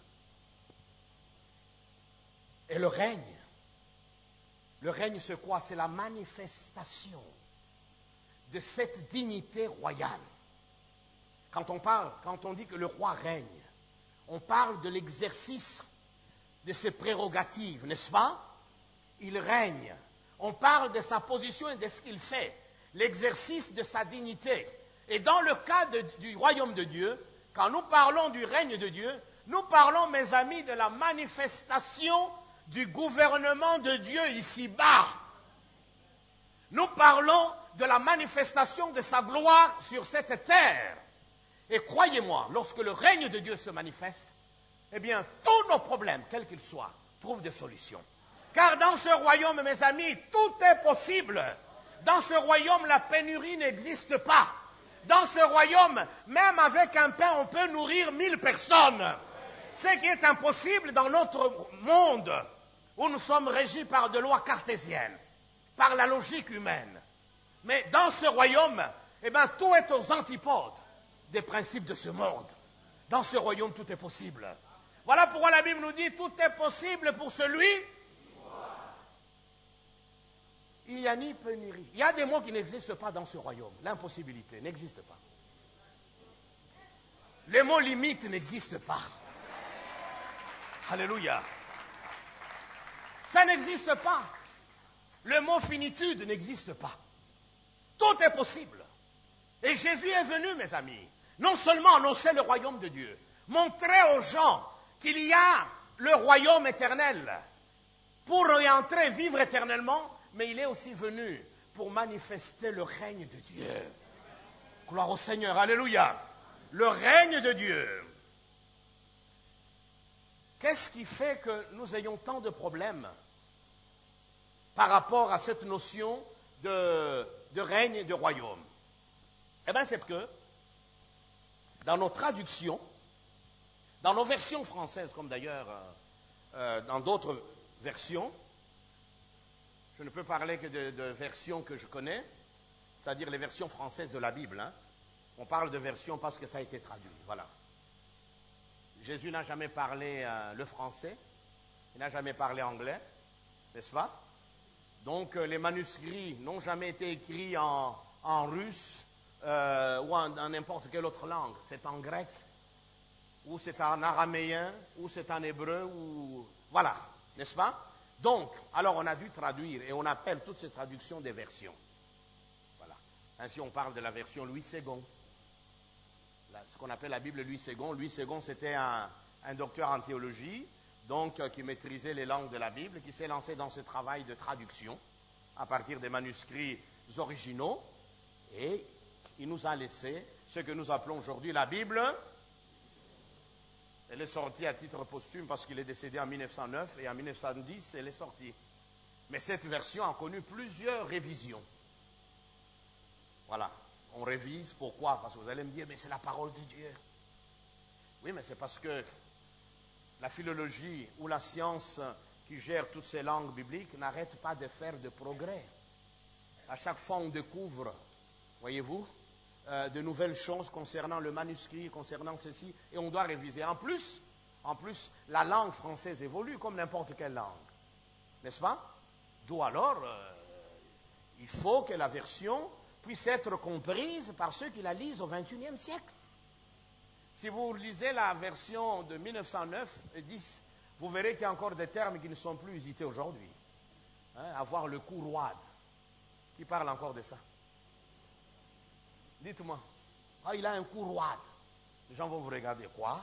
Et le règne, le règne c'est quoi? C'est la manifestation de cette dignité royale. Quand on parle, quand on dit que le roi règne, on parle de l'exercice de ses prérogatives, n'est-ce pas? Il règne. On parle de sa position et de ce qu'il fait, l'exercice de sa dignité. Et dans le cas de, du royaume de Dieu, quand nous parlons du règne de Dieu, nous parlons, mes amis, de la manifestation du gouvernement de Dieu ici-bas. Nous parlons de la manifestation de sa gloire sur cette terre. Et croyez-moi, lorsque le règne de Dieu se manifeste, eh bien, tous nos problèmes, quels qu'ils soient, trouvent des solutions. Car dans ce royaume, mes amis, tout est possible. Dans ce royaume, la pénurie n'existe pas. Dans ce royaume, même avec un pain, on peut nourrir mille personnes. Ce qui est impossible dans notre monde, où nous sommes régis par des lois cartésiennes, par la logique humaine. Mais dans ce royaume, eh bien, tout est aux antipodes des principes de ce monde. Dans ce royaume, tout est possible. Voilà pourquoi la Bible nous dit, tout est possible pour celui... Il n'y a ni pénurie. Il y a des mots qui n'existent pas dans ce royaume. L'impossibilité n'existe pas. Les mots limites n'existent pas. Alléluia. Ça n'existe pas. Le mot finitude n'existe pas. Tout est possible. Et Jésus est venu, mes amis, non seulement annoncer le royaume de Dieu, montrer aux gens qu'il y a le royaume éternel pour y entrer, vivre éternellement, mais il est aussi venu pour manifester le règne de Dieu. Gloire au Seigneur, alléluia. Le règne de Dieu. Qu'est-ce qui fait que nous ayons tant de problèmes par rapport à cette notion de, de règne et de royaume? Eh bien, c'est que dans nos traductions, dans nos versions françaises, comme d'ailleurs euh, euh, dans d'autres versions, je ne peux parler que de, de versions que je connais, c'est-à-dire les versions françaises de la Bible. Hein. On parle de versions parce que ça a été traduit. Voilà. Jésus n'a jamais parlé euh, le français, il n'a jamais parlé anglais, n'est-ce pas? Donc euh, les manuscrits n'ont jamais été écrits en, en russe euh, ou en, en n'importe quelle autre langue. C'est en grec, ou c'est en araméen, ou c'est en hébreu, ou... Voilà, n'est-ce pas? Donc, alors on a dû traduire, et on appelle toutes ces traductions des versions. Voilà. Ainsi on parle de la version Louis Segond. Là, ce qu'on appelle la Bible Louis Segond. Louis Segond, c'était un, un docteur en théologie, donc euh, qui maîtrisait les langues de la Bible, qui s'est lancé dans ce travail de traduction à partir des manuscrits originaux, et il nous a laissé ce que nous appelons aujourd'hui la Bible. Elle est sortie à titre posthume parce qu'il est décédé en mille neuf cent neuf et en mille neuf cent dix, elle est sortie. Mais cette version a connu plusieurs révisions. Voilà, on révise. Pourquoi? Parce que vous allez me dire, mais c'est la parole de Dieu. Oui, mais c'est parce que la philologie ou la science qui gère toutes ces langues bibliques n'arrête pas de faire de progrès. À chaque fois, on découvre, voyez-vous, euh, de nouvelles choses concernant le manuscrit, concernant ceci, et on doit réviser. En plus, en plus, la langue française évolue comme n'importe quelle langue, n'est-ce pas? D'où alors, euh, il faut que la version puisse être comprise par ceux qui la lisent au vingt et unième siècle. Si vous lisez la version de mille neuf cent neuf et dix, vous verrez qu'il y a encore des termes qui ne sont plus usités aujourd'hui. Hein, avoir le cou roide. Qui parle encore de ça? Dites-moi. Ah, il a un cou roide. Les gens vont vous regarder. Quoi?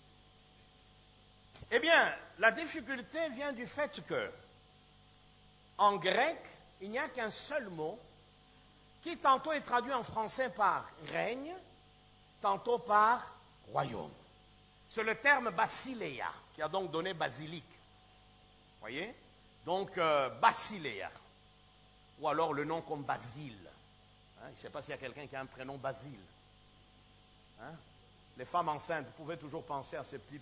Eh bien, la difficulté vient du fait que, en grec, il n'y a qu'un seul mot qui tantôt est traduit en français par règne, tantôt par royaume. C'est le terme basileia, qui a donc donné basilique. Voyez? Donc, euh, basileia. Ou alors le nom comme Basile. Hein? Je ne sais pas s'il y a quelqu'un qui a un prénom Basile. Hein? Les femmes enceintes, vous pouvez toujours penser à ce petit.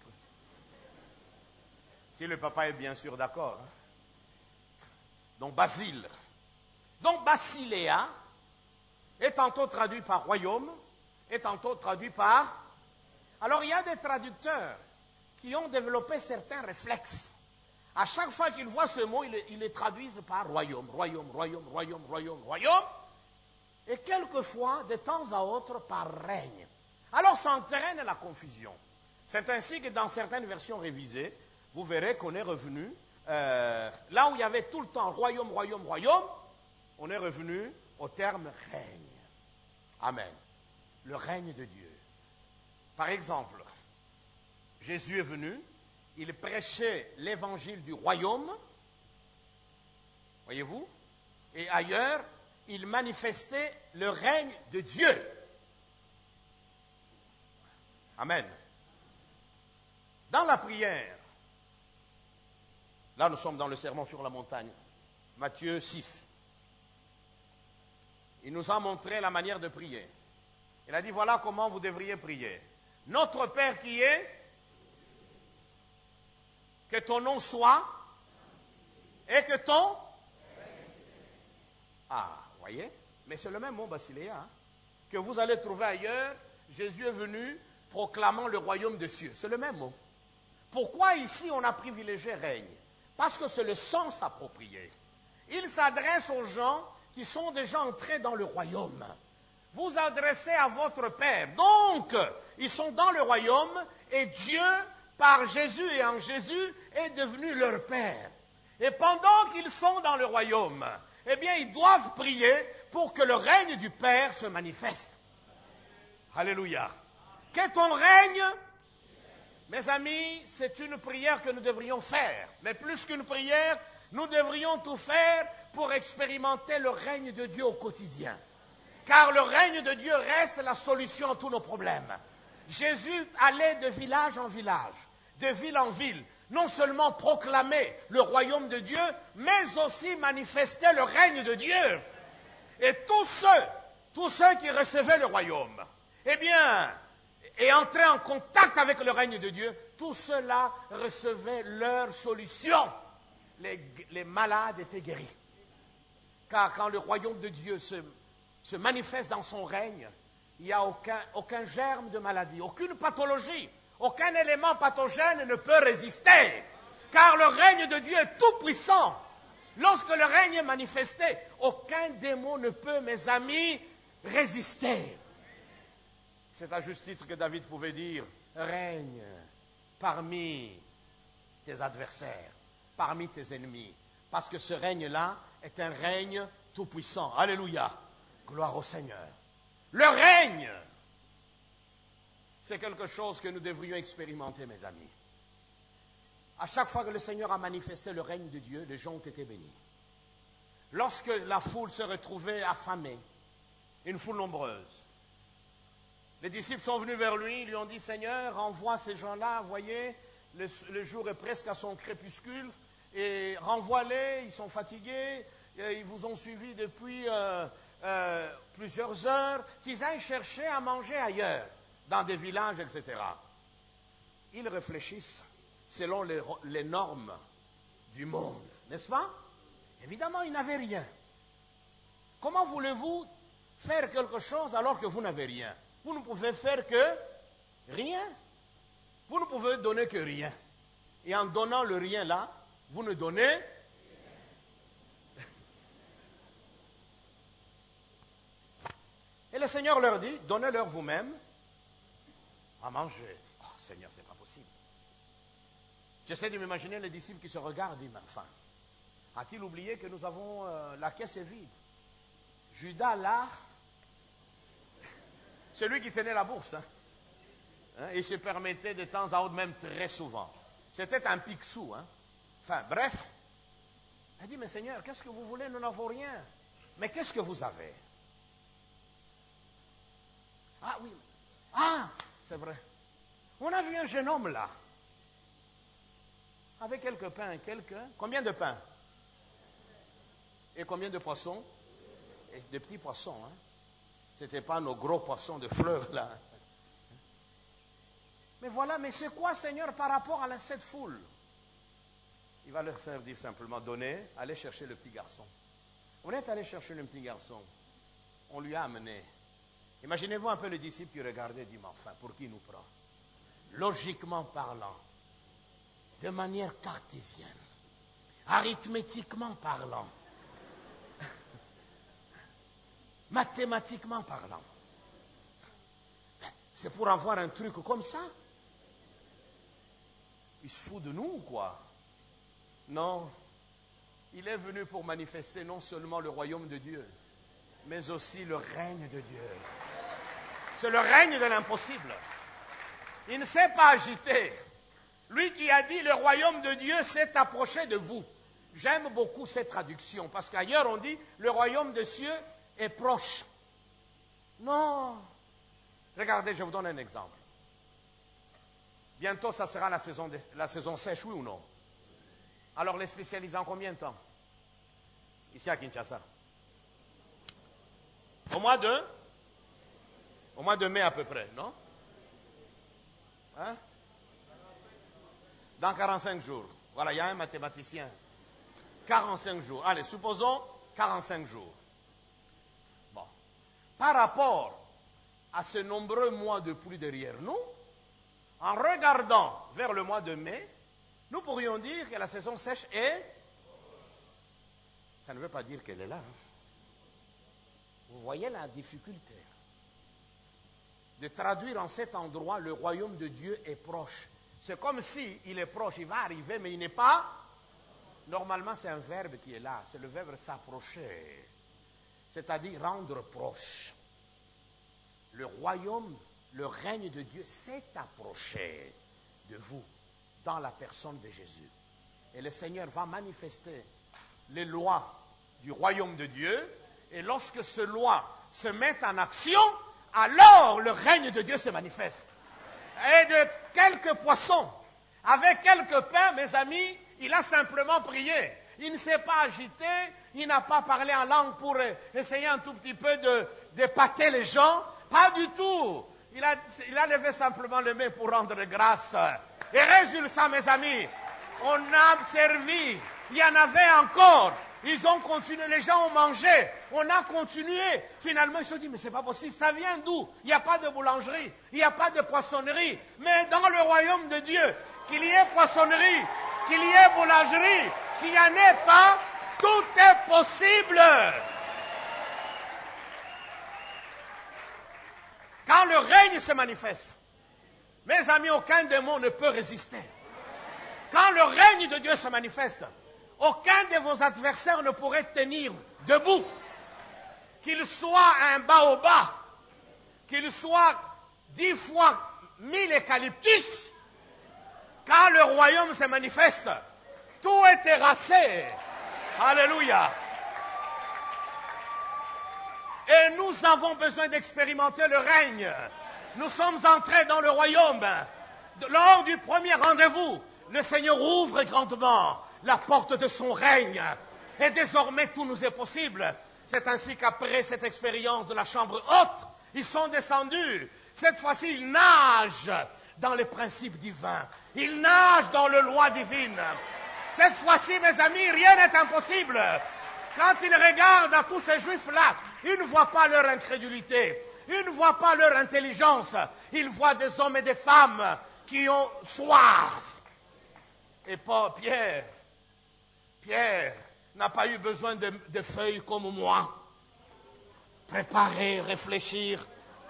Si le papa est bien sûr d'accord. Hein? Donc, Basile. Donc, Basileia est tantôt traduit par royaume, et tantôt traduit par... Alors, il y a des traducteurs qui ont développé certains réflexes. À chaque fois qu'ils voient ce mot, ils, ils les traduisent par royaume, royaume, royaume, royaume, royaume, royaume, et quelquefois, de temps à autre, par règne. Alors, ça entraîne la confusion. C'est ainsi que dans certaines versions révisées, vous verrez qu'on est revenu, euh, là où il y avait tout le temps royaume, royaume, royaume, on est revenu au terme règne. Amen. Le règne de Dieu. Par exemple, Jésus est venu, il prêchait l'évangile du royaume, voyez-vous, et ailleurs, il manifestait le règne de Dieu. Amen. Dans la prière, là nous sommes dans le sermon sur la montagne, Matthieu six. Il nous a montré la manière de prier. Il a dit, voilà comment vous devriez prier. Notre Père qui est, que ton nom soit, et que ton... Ah, voyez? Mais c'est le même mot, Basileia, hein, que vous allez trouver ailleurs. Jésus est venu proclamant le royaume des cieux. C'est le même mot. Pourquoi ici on a privilégié règne? Parce que c'est le sens approprié. Il s'adresse aux gens qui sont déjà entrés dans le royaume. Vous adressez à votre Père. Donc, ils sont dans le royaume et Dieu, par Jésus et en Jésus, est devenu leur Père. Et pendant qu'ils sont dans le royaume, eh bien, ils doivent prier pour que le règne du Père se manifeste. Alléluia. Que ton règne, mes amis, c'est une prière que nous devrions faire. Mais plus qu'une prière, nous devrions tout faire pour expérimenter le règne de Dieu au quotidien. Car le règne de Dieu reste la solution à tous nos problèmes. Jésus allait de village en village, de ville en ville, non seulement proclamer le royaume de Dieu, mais aussi manifester le règne de Dieu. Et tous ceux, tous ceux qui recevaient le royaume, eh bien, et entraient en contact avec le règne de Dieu, tous ceux-là recevaient leur solution. Les, les malades étaient guéris. Car quand le royaume de Dieu se, se manifeste dans son règne, il n'y a aucun, aucun germe de maladie, aucune pathologie, aucun élément pathogène ne peut résister. Car le règne de Dieu est tout puissant. Lorsque le règne est manifesté, aucun démon ne peut, mes amis, résister. C'est à juste titre que David pouvait dire, règne parmi tes adversaires, parmi tes ennemis. Parce que ce règne-là est un règne tout-puissant. Alléluia. Gloire au Seigneur. Le règne, c'est quelque chose que nous devrions expérimenter, mes amis. À chaque fois que le Seigneur a manifesté le règne de Dieu, les gens ont été bénis. Lorsque la foule se retrouvait affamée, une foule nombreuse, les disciples sont venus vers lui, ils lui ont dit, Seigneur, renvoie ces gens-là, voyez, le, le jour est presque à son crépuscule, et renvoie-les, ils sont fatigués, ils vous ont suivi depuis euh, euh, plusieurs heures, qu'ils aillent chercher à manger ailleurs, dans des villages, et cetera. Ils réfléchissent, selon les, les normes du monde, n'est-ce pas? Évidemment, ils n'avaient rien. Comment voulez-vous faire quelque chose alors que vous n'avez rien? Vous ne pouvez faire que rien. Vous ne pouvez donner que rien. Et en donnant le rien là, vous ne donnez rien. Et le Seigneur leur dit, donnez-leur vous-même à manger. Oh Seigneur, c'est pas possible. J'essaie de m'imaginer les disciples qui se regardent et disent, mais enfin, a-t-il oublié que nous avons, euh, la caisse est vide? Judas là, celui qui tenait la bourse, hein, hein, il se permettait de temps à autre, même très souvent. C'était un pique-sou. Hein. Enfin, bref. Il dit, mais Seigneur, qu'est-ce que vous voulez? Nous n'avons rien. Mais qu'est-ce que vous avez? Ah oui. Ah, c'est vrai. On a vu un jeune homme là, avec quelques pains, quelques... Combien de pains? Et combien de poissons? Et de petits poissons, hein. Ce n'était pas nos gros poissons de fleuve, là. Mais voilà, mais c'est quoi, Seigneur, par rapport à cette foule? Il va leur dire simplement, donnez, allez chercher le petit garçon. On est allé chercher le petit garçon. On lui a amené. Imaginez-vous un peu le disciple qui regardait et dit, mais enfin, pour qui il nous prend? Logiquement parlant, de manière cartésienne, arithmétiquement parlant, mathématiquement parlant. C'est pour avoir un truc comme ça? Il se fout de nous, quoi? Non. Il est venu pour manifester non seulement le royaume de Dieu, mais aussi le règne de Dieu. C'est le règne de l'impossible. Il ne s'est pas agité. Lui qui a dit le royaume de Dieu s'est approché de vous. J'aime beaucoup cette traduction, parce qu'ailleurs on dit le royaume des cieux est proche. Non. Regardez, je vous donne un exemple. Bientôt, ça sera la saison, de, la saison sèche, oui ou non? Alors, les spécialisés en combien de temps? Ici à Kinshasa. Au mois de Au mois de mai à peu près, non? Hein? Dans quarante-cinq jours. Voilà, il y a un mathématicien. quarante-cinq jours. Allez, supposons quarante-cinq jours. Bon. Par rapport à ce nombreux mois de pluie derrière nous, en regardant vers le mois de mai, nous pourrions dire que la saison sèche est... Ça ne veut pas dire qu'elle est là. Hein. Vous voyez la difficulté de traduire en cet endroit le royaume de Dieu est proche. C'est comme si il est proche, il va arriver, mais il n'est pas... Normalement, c'est un verbe qui est là. C'est le verbe s'approcher. C'est-à-dire rendre proche. Le royaume, le règne de Dieu s'est approché de vous dans la personne de Jésus. Et le Seigneur va manifester les lois du royaume de Dieu. Et lorsque ces lois se mettent en action, alors le règne de Dieu se manifeste. Et de quelques poissons, avec quelques pains, mes amis, il a simplement prié. Il ne s'est pas agité, il n'a pas parlé en langue pour essayer un tout petit peu de d'épater les gens. Pas du tout. Il a, il a levé simplement les mains pour rendre grâce. Et résultat, mes amis, on a servi. Il y en avait encore. Ils ont continué, les gens ont mangé. On a continué. Finalement, ils se sont dit, mais c'est pas possible. Ça vient d'où? Il n'y a pas de boulangerie. Il n'y a pas de poissonnerie. Mais dans le royaume de Dieu, qu'il y ait poissonnerie, qu'il y ait boulangerie, qu'il n'y en ait pas, tout est possible. Quand le règne se manifeste, mes amis, aucun démon ne peut résister. Quand le règne de Dieu se manifeste, aucun de vos adversaires ne pourrait tenir debout. Qu'il soit un baobab, qu'il soit dix fois mille eucalyptus, quand le royaume se manifeste, tout est terrassé. Alléluia. Et nous avons besoin d'expérimenter le règne. Nous sommes entrés dans le royaume. Lors du premier rendez-vous, le Seigneur ouvre grandement la porte de son règne. Et désormais, tout nous est possible. C'est ainsi qu'après cette expérience de la chambre haute, ils sont descendus Cette fois-ci, il nage dans les principes divins. Il nage dans les lois divines. Cette fois-ci, mes amis, rien n'est impossible. Quand il regarde à tous ces juifs-là, il ne voit pas leur incrédulité. Il ne voit pas leur intelligence. Il voit des hommes et des femmes qui ont soif. Et pas Pierre. Pierre n'a pas eu besoin de, de feuilles comme moi. Préparer, réfléchir.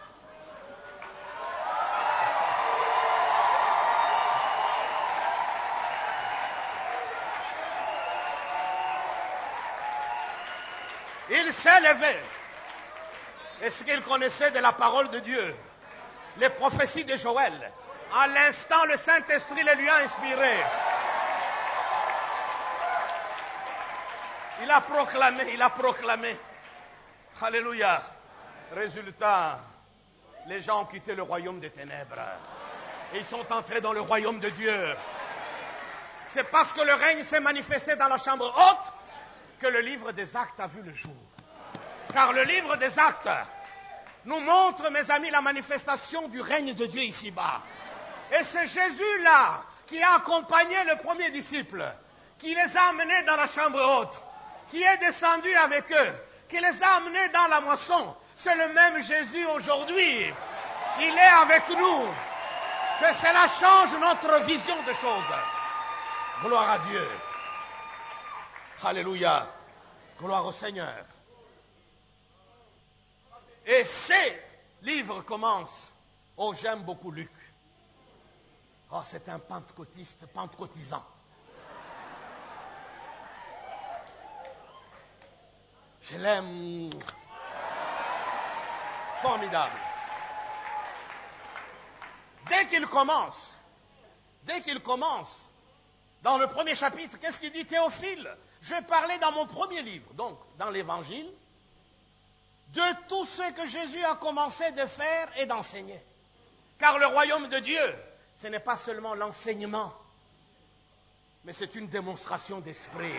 Il s'est levé. Est-ce qu'il connaissait de la parole de Dieu? Les prophéties de Joël. À l'instant, le Saint-Esprit les lui a inspirées. Il a proclamé, il a proclamé. Alléluia. Résultat, les gens ont quitté le royaume des ténèbres. Et ils sont entrés dans le royaume de Dieu. C'est parce que le règne s'est manifesté dans la chambre haute que le livre des actes a vu le jour. Car le livre des actes nous montre, mes amis, la manifestation du règne de Dieu ici-bas. Et c'est Jésus-là qui a accompagné le premier disciple, qui les a amenés dans la chambre haute, qui est descendu avec eux, qui les a amenés dans la moisson. C'est le même Jésus aujourd'hui. Il est avec nous. Que cela change notre vision des choses. Gloire à Dieu. Alléluia. Gloire au Seigneur. Et ces livres commencent. Oh, j'aime beaucoup Luc. Oh, c'est un pentecôtiste, pentecôtisant. Je l'aime. Formidable. Dès qu'il commence, dès qu'il commence, dans le premier chapitre, qu'est-ce qu'il dit, Théophile? Je parlais dans mon premier livre, donc dans l'Évangile, de tout ce que Jésus a commencé de faire et d'enseigner. Car le royaume de Dieu, ce n'est pas seulement l'enseignement, mais c'est une démonstration d'esprit.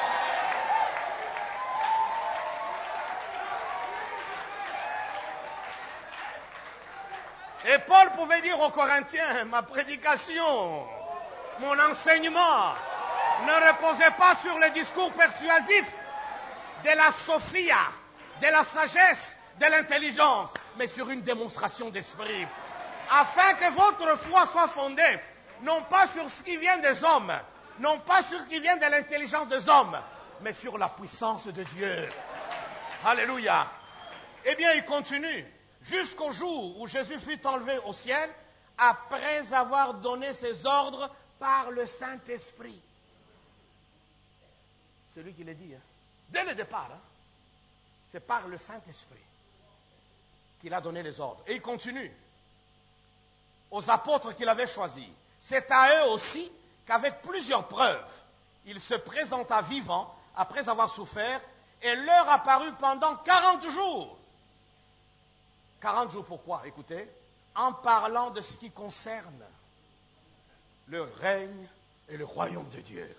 Et Paul pouvait dire aux Corinthiens, ma prédication, mon enseignement ne reposait pas sur le discours persuasif de la sophia, de la sagesse, de l'intelligence, mais sur une démonstration d'esprit. Afin que votre foi soit fondée, non pas sur ce qui vient des hommes, non pas sur ce qui vient de l'intelligence des hommes, mais sur la puissance de Dieu. Alléluia. Eh bien, il continue. Jusqu'au jour où Jésus fut enlevé au ciel, après avoir donné ses ordres par le Saint-Esprit. C'est lui qui l'a dit. Hein? Dès le départ, hein? C'est par le Saint-Esprit qu'il a donné les ordres. Et il continue. Aux apôtres qu'il avait choisis. C'est à eux aussi qu'avec plusieurs preuves, il se présenta vivant après avoir souffert et leur apparut pendant quarante jours. quarante jours pourquoi? Écoutez, en parlant de ce qui concerne le règne et le royaume de Dieu.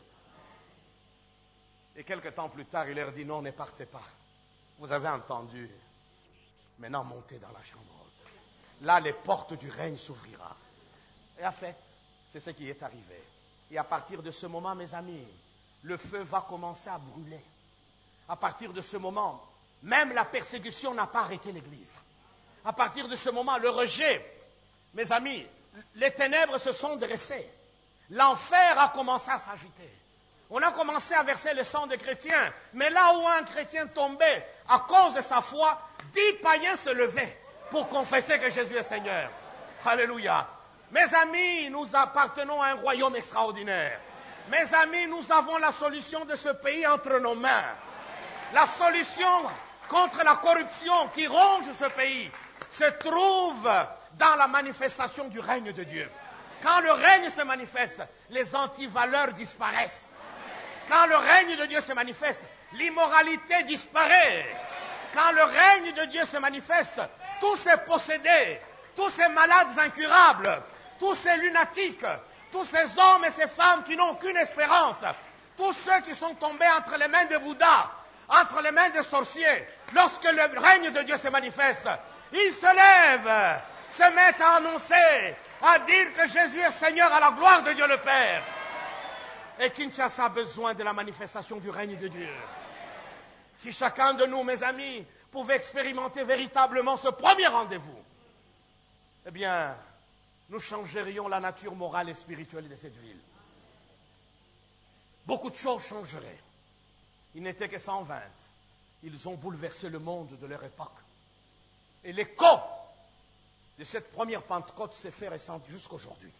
Et quelque temps plus tard, il leur dit, non, ne partez pas. Vous avez entendu. Maintenant, montez dans la chambre haute. Là, les portes du règne s'ouvriront. Et en fait, c'est ce qui est arrivé. Et à partir de ce moment, mes amis, le feu va commencer à brûler. À partir de ce moment, même la persécution n'a pas arrêté l'Église. À partir de ce moment, le rejet, mes amis, les ténèbres se sont dressées. L'enfer a commencé à s'agiter. On a commencé à verser le sang des chrétiens. Mais là où un chrétien tombait à cause de sa foi, dix païens se levaient pour confesser que Jésus est Seigneur. Alléluia. Mes amis, nous appartenons à un royaume extraordinaire. Mes amis, nous avons la solution de ce pays entre nos mains. La solution contre la corruption qui ronge ce pays se trouve dans la manifestation du règne de Dieu. Quand le règne se manifeste, les antivaleurs disparaissent. Quand le règne de Dieu se manifeste, l'immoralité disparaît. Quand le règne de Dieu se manifeste, tous ces possédés, tous ces malades incurables, tous ces lunatiques, tous ces hommes et ces femmes qui n'ont aucune espérance, tous ceux qui sont tombés entre les mains de Bouddha, entre les mains des sorciers, lorsque le règne de Dieu se manifeste, ils se lèvent se mettent à annoncer, à dire que Jésus est Seigneur à la gloire de Dieu le Père. Et Kinshasa a besoin de la manifestation du règne de Dieu. Si chacun de nous, mes amis, pouvait expérimenter véritablement ce premier rendez-vous, eh bien, nous changerions la nature morale et spirituelle de cette ville. Beaucoup de choses changeraient. Ils n'étaient que cent vingt. Ils ont bouleversé le monde de leur époque. Et l'écho de cette première Pentecôte s'est fait ressentir jusqu'aujourd'hui.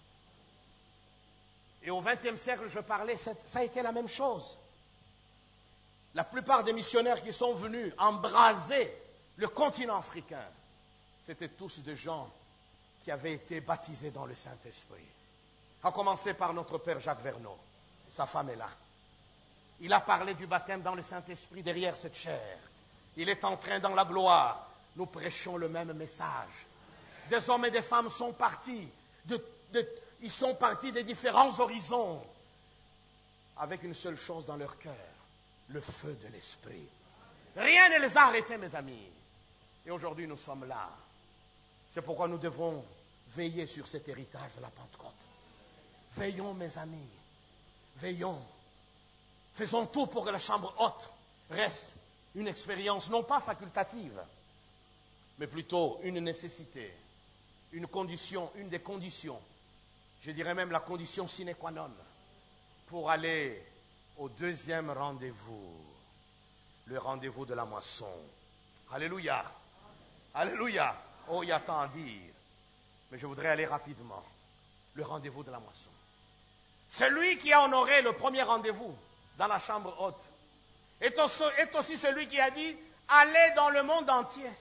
Et au vingtième siècle, je parlais, ça a été la même chose. La plupart des missionnaires qui sont venus embraser le continent africain, c'était tous des gens qui avaient été baptisés dans le Saint-Esprit. À commencer par notre père Jacques Verneau. Sa femme est là. Il a parlé du baptême dans le Saint-Esprit derrière cette chair. Il est en train dans la gloire. Nous prêchons le même message. Des hommes et des femmes sont partis. De, de, ils sont partis des différents horizons avec une seule chose dans leur cœur, le feu de l'Esprit. Rien ne les a arrêtés, mes amis. Et aujourd'hui, nous sommes là. C'est pourquoi nous devons veiller sur cet héritage de la Pentecôte. Veillons, mes amis. Veillons. Faisons tout pour que la chambre haute reste une expérience non pas facultative, mais plutôt une nécessité, une condition, une des conditions, je dirais même la condition sine qua non, pour aller au deuxième rendez-vous, le rendez-vous de la moisson. Alléluia. Alléluia. Oh, il y a tant à dire, mais je voudrais aller rapidement. Le rendez-vous de la moisson. Celui qui a honoré le premier rendez-vous dans la chambre haute est aussi, est aussi celui qui a dit « Allez dans le monde entier,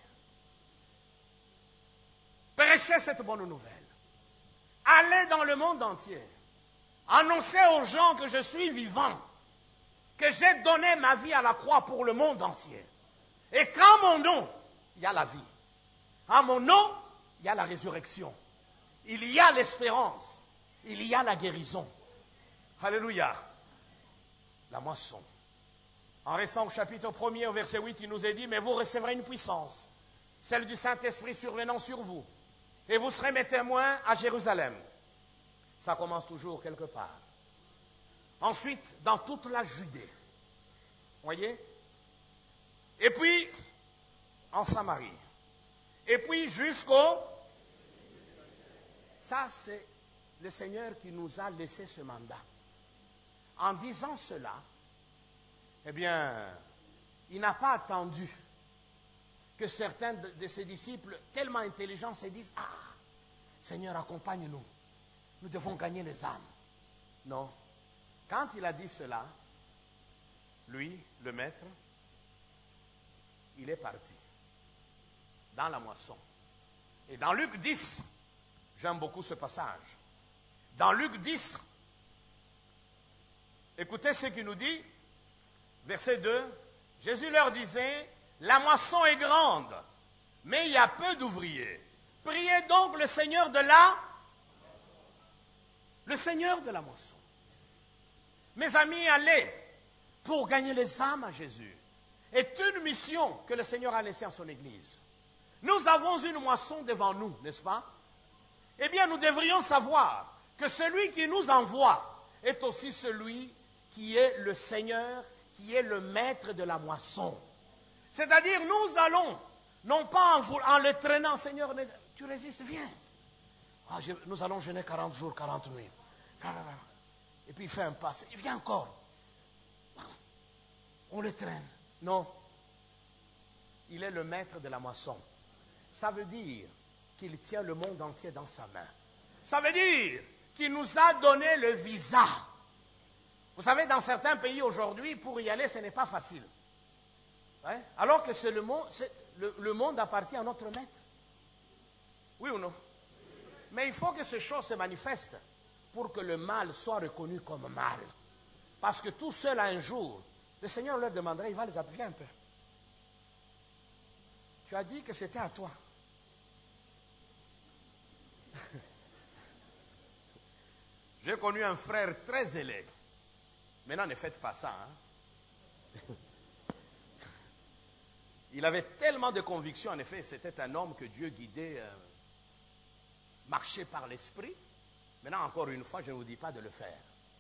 prêchez cette bonne nouvelle. Allez dans le monde entier, annoncez aux gens que je suis vivant, que j'ai donné ma vie à la croix pour le monde entier. Et qu'en mon nom, il y a la vie. En mon nom, il y a la résurrection. Il y a l'espérance. Il y a la guérison. » Alléluia. La moisson. En restant au chapitre premier, au verset huit, il nous est dit, mais vous recevrez une puissance, celle du Saint-Esprit survenant sur vous, et vous serez mes témoins à Jérusalem. Ça commence toujours quelque part. Ensuite, dans toute la Judée. Voyez? Et puis, en Samarie. Et puis, jusqu'au... Ça, c'est le Seigneur qui nous a laissé ce mandat. En disant cela, eh bien, il n'a pas attendu que certains de, de ses disciples, tellement intelligents, se disent « Ah, Seigneur, accompagne-nous. Nous devons gagner les âmes. » Non. Quand il a dit cela, lui, le maître, il est parti dans la moisson. Et dans Luc dix, j'aime beaucoup ce passage. Dans Luc dix, écoutez ce qu'il nous dit, verset deux, Jésus leur disait, la moisson est grande, mais il y a peu d'ouvriers. Priez donc le Seigneur de la... Le Seigneur de la moisson. Mes amis, allez pour gagner les âmes à Jésus. Est une mission que le Seigneur a laissée à son Église. Nous avons une moisson devant nous, n'est-ce pas? Eh bien, nous devrions savoir que celui qui nous envoie est aussi celui qui est le Seigneur, qui est le maître de la moisson. C'est-à-dire, nous allons, non pas en, vous, en le traînant, Seigneur, tu résistes, viens. Ah, je, nous allons jeûner quarante jours, quarante nuits. Et puis il fait un pas, il vient encore. On le traîne. Non. Il est le maître de la moisson. Ça veut dire qu'il tient le monde entier dans sa main. Ça veut dire qu'il nous a donné le visa. Vous savez, dans certains pays aujourd'hui, pour y aller, ce n'est pas facile. Hein? Alors que c'est le, monde, c'est, le, le monde appartient à notre maître. Oui ou non? Mais il faut que ces choses se manifestent pour que le mal soit reconnu comme mal. Parce que tout seul un jour, le Seigneur leur demanderait, il va les appuyer un peu. Tu as dit que c'était à toi. J'ai connu un frère très zélé. Maintenant, ne faites pas ça. Hein? Il avait tellement de convictions, en effet, c'était un homme que Dieu guidait. Euh, marcher par l'esprit. Maintenant, encore une fois, je ne vous dis pas de le faire.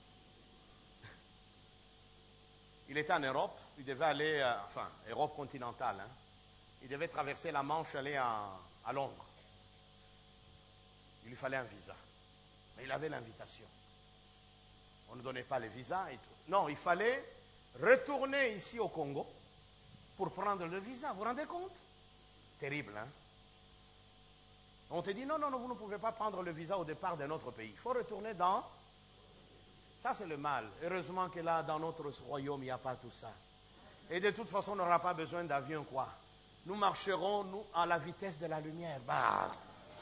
Il était en Europe, il devait aller, euh, enfin, Europe continentale, hein. Il devait traverser la Manche, aller à, à Londres. Il lui fallait un visa. Mais il avait l'invitation. On ne donnait pas le visa et tout. Non, il fallait retourner ici au Congo pour prendre le visa. Vous vous rendez compte? Terrible, hein? On te dit, non, non, non, vous ne pouvez pas prendre le visa au départ d'un autre pays. Il faut retourner dans... Ça, c'est le mal. Heureusement que là, dans notre royaume, il n'y a pas tout ça. Et de toute façon, on n'aura pas besoin d'avion, quoi. Nous marcherons, nous, à la vitesse de la lumière. Bah.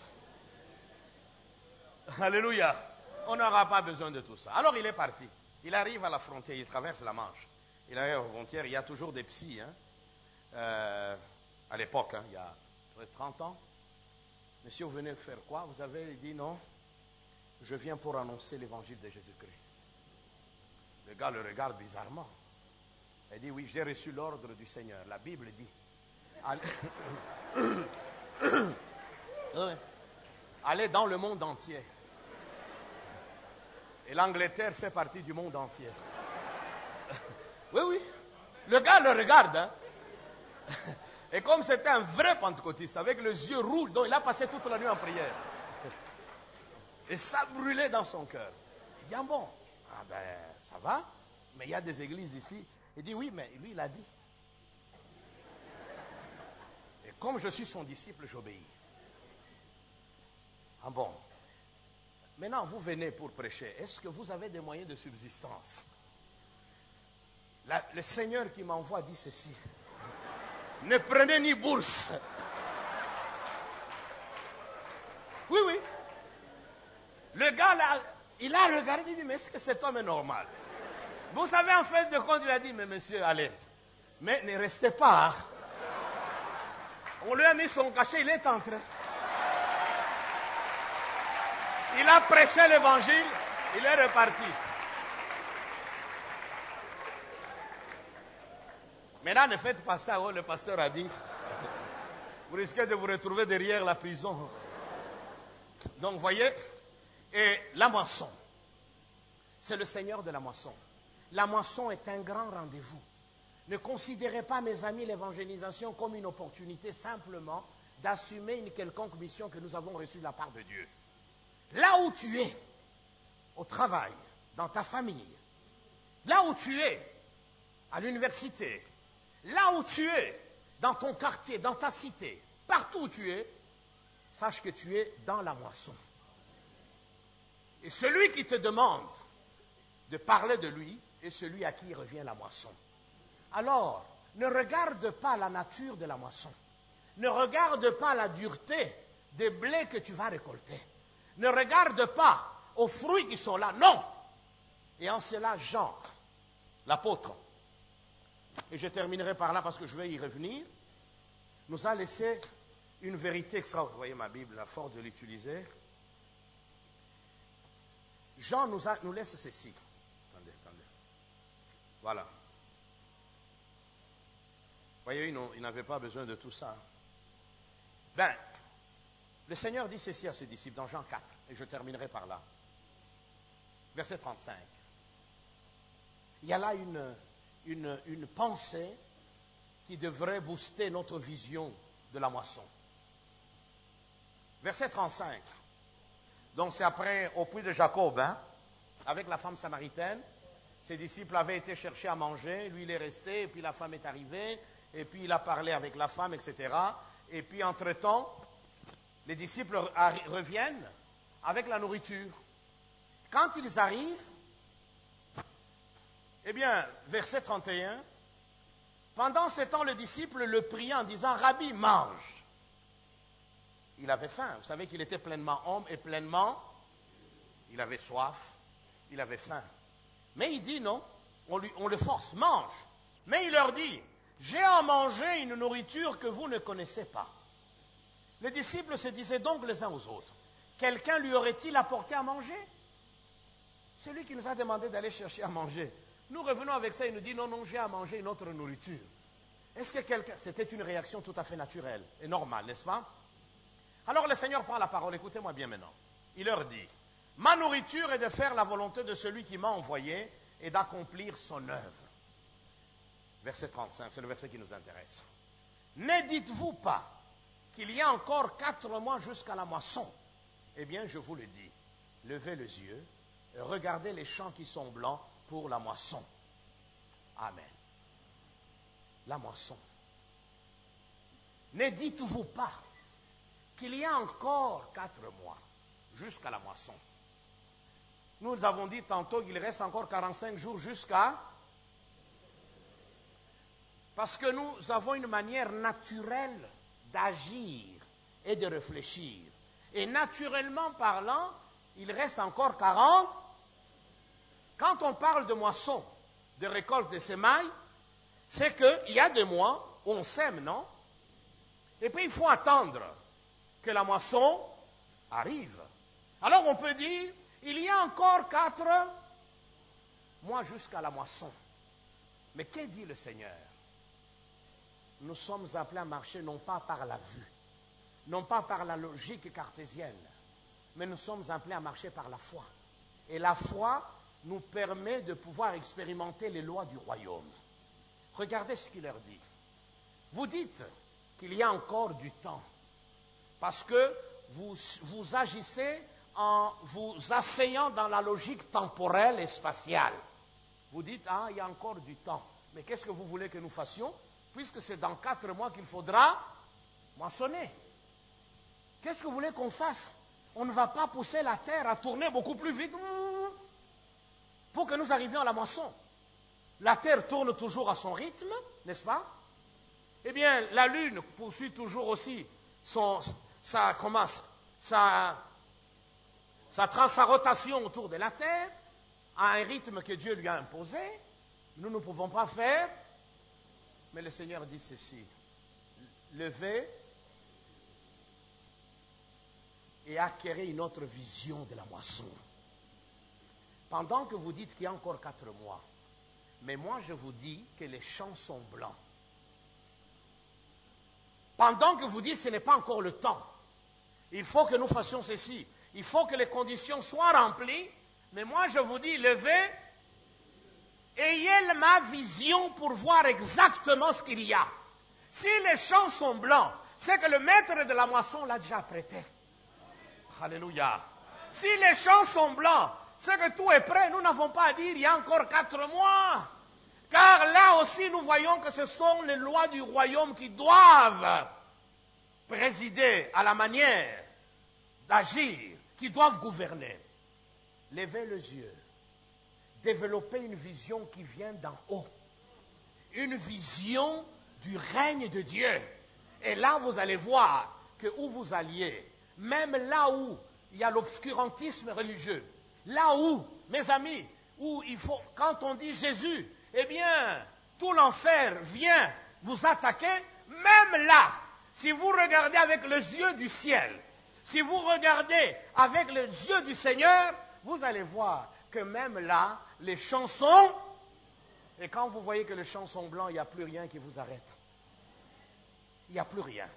Alléluia. On n'aura pas besoin de tout ça. Alors, il est parti. Il arrive à la frontière, il traverse la Manche. Il arrive à la frontière, il y a toujours des psys, hein. Euh, à l'époque, hein, il y a trente ans. Monsieur, vous venez faire quoi? Vous avez dit non. Je viens pour annoncer l'évangile de Jésus-Christ. Le gars le regarde bizarrement. Il dit, oui, j'ai reçu l'ordre du Seigneur. La Bible dit, allez, allez dans le monde entier. Et l'Angleterre fait partie du monde entier. Oui, oui. Le gars le regarde. Hein. Et comme c'était un vrai pentecôtiste, avec les yeux rouges, donc il a passé toute la nuit en prière. Et ça brûlait dans son cœur. Il dit, ah bon, ah ben, ça va, mais il y a des églises ici. Il dit, oui, mais lui, il a dit. Et comme je suis son disciple, j'obéis. Ah bon. Maintenant, vous venez pour prêcher. Est-ce que vous avez des moyens de subsistance? La, le Seigneur qui m'envoie dit ceci. Ne prenez ni bourse. Oui, oui. Le gars là, il a regardé, il dit, mais est-ce que cet homme est normal? Vous savez, en fait de compte, il a dit, mais monsieur, allez, mais ne restez pas. Hein. On lui a mis son cachet, il est entré. Il a prêché l'évangile, il est reparti. Maintenant, ne faites pas ça, oh, le pasteur a dit. Vous risquez de vous retrouver derrière la prison. Donc, vous voyez, et la moisson, c'est le Seigneur de la moisson. La moisson est un grand rendez-vous. Ne considérez pas, mes amis, l'évangélisation comme une opportunité simplement d'assumer une quelconque mission que nous avons reçue de la part de Dieu. Là où tu es, au travail, dans ta famille, là où tu es, à l'université, là où tu es, dans ton quartier, dans ta cité, partout où tu es, sache que tu es dans la moisson. Et celui qui te demande de parler de lui est celui à qui revient la moisson. Alors, ne regarde pas la nature de la moisson. Ne regarde pas la dureté des blés que tu vas récolter. Ne regarde pas aux fruits qui sont là. Non! Et en cela, Jean, l'apôtre, et je terminerai par là parce que je vais y revenir, nous a laissé une vérité extraordinaire. Vous voyez ma Bible, à force de l'utiliser. Jean nous, a, nous laisse ceci. Attendez, attendez. Voilà. Vous voyez, ils n'avaient pas besoin de tout ça. Ben, le Seigneur dit ceci à ses disciples dans Jean quatre, et je terminerai par là. Verset trente-cinq. Il y a là une, une, une pensée qui devrait booster notre vision de la moisson. Verset trente-cinq. Donc c'est après, au puits de Jacob, hein, avec la femme samaritaine. Ses disciples avaient été chercher à manger, lui il est resté, et puis la femme est arrivée, et puis il a parlé avec la femme, et cetera. Et puis entre-temps, les disciples reviennent avec la nourriture. Quand ils arrivent, eh bien, verset trente et un, pendant ce temps, le disciple le priait en disant, Rabbi, mange. Il avait faim. Vous savez qu'il était pleinement homme et pleinement, il avait soif, il avait faim. Mais il dit non, on, lui, on le force, mange. Mais il leur dit, j'ai à manger une nourriture que vous ne connaissez pas. Les disciples se disaient donc les uns aux autres, quelqu'un lui aurait-il apporté à manger? C'est lui qui nous a demandé d'aller chercher à manger. Nous revenons avec ça, il nous dit non, non, j'ai à manger une autre nourriture. Est-ce que quelqu'un... C'était une réaction tout à fait naturelle et normale, n'est-ce pas? Alors le Seigneur prend la parole, écoutez-moi bien maintenant. Il leur dit, ma nourriture est de faire la volonté de celui qui m'a envoyé et d'accomplir son œuvre. Verset trente-cinq, c'est le verset qui nous intéresse. Ne dites-vous pas qu'il y a encore quatre mois jusqu'à la moisson? Eh bien, je vous le dis, levez les yeux et regardez les champs qui sont blancs pour la moisson. Amen. La moisson. Ne dites-vous pas qu'il y a encore quatre mois jusqu'à la moisson? Nous avons dit tantôt qu'il reste encore quarante-cinq jours jusqu'à... Parce que nous avons une manière naturelle d'agir et de réfléchir. Et naturellement parlant, il reste encore quarante. Quand on parle de moisson, de récolte de semailles, c'est qu'il y a des mois où on sème, non? Et puis il faut attendre que la moisson arrive. Alors on peut dire, il y a encore quatre mois jusqu'à la moisson. Mais que dit le Seigneur? Nous sommes appelés à marcher non pas par la vue, non pas par la logique cartésienne, mais nous sommes appelés à marcher par la foi. Et la foi nous permet de pouvoir expérimenter les lois du royaume. Regardez ce qu'il leur dit. Vous dites qu'il y a encore du temps, parce que vous, vous agissez en vous asseyant dans la logique temporelle et spatiale. Vous dites, ah, il y a encore du temps. Mais qu'est-ce que vous voulez que nous fassions? Puisque c'est dans quatre mois qu'il faudra moissonner. Qu'est-ce que vous voulez qu'on fasse? On ne va pas pousser la terre à tourner beaucoup plus vite pour que nous arrivions à la moisson. La terre tourne toujours à son rythme, n'est-ce pas? Eh bien, la lune poursuit toujours aussi son, sa, comment, sa, sa, trans, sa rotation autour de la terre à un rythme que Dieu lui a imposé. Nous ne pouvons pas faire. Mais le Seigneur dit ceci, levez et acquérez une autre vision de la moisson. Pendant que vous dites qu'il y a encore quatre mois, mais moi je vous dis que les champs sont blancs. Pendant que vous dites que ce n'est pas encore le temps, il faut que nous fassions ceci, il faut que les conditions soient remplies, mais moi je vous dis, levez, ayez ma vision pour voir exactement ce qu'il y a. Si les champs sont blancs, c'est que le maître de la moisson l'a déjà prêté. Alléluia. Si les champs sont blancs, c'est que tout est prêt. Nous n'avons pas à dire il y a encore quatre mois. Car là aussi, nous voyons que ce sont les lois du royaume qui doivent présider à la manière d'agir, qui doivent gouverner. Levez les yeux. Développer une vision qui vient d'en haut. Une vision du règne de Dieu. Et là, vous allez voir que où vous alliez, même là où il y a l'obscurantisme religieux, là où, mes amis, où il faut, quand on dit Jésus, eh bien, tout l'enfer vient vous attaquer, même là, si vous regardez avec les yeux du ciel, si vous regardez avec les yeux du Seigneur, vous allez voir que même là, les champs sont, et quand vous voyez que les champs sont blancs, il n'y a plus rien qui vous arrête. Il n'y a plus rien.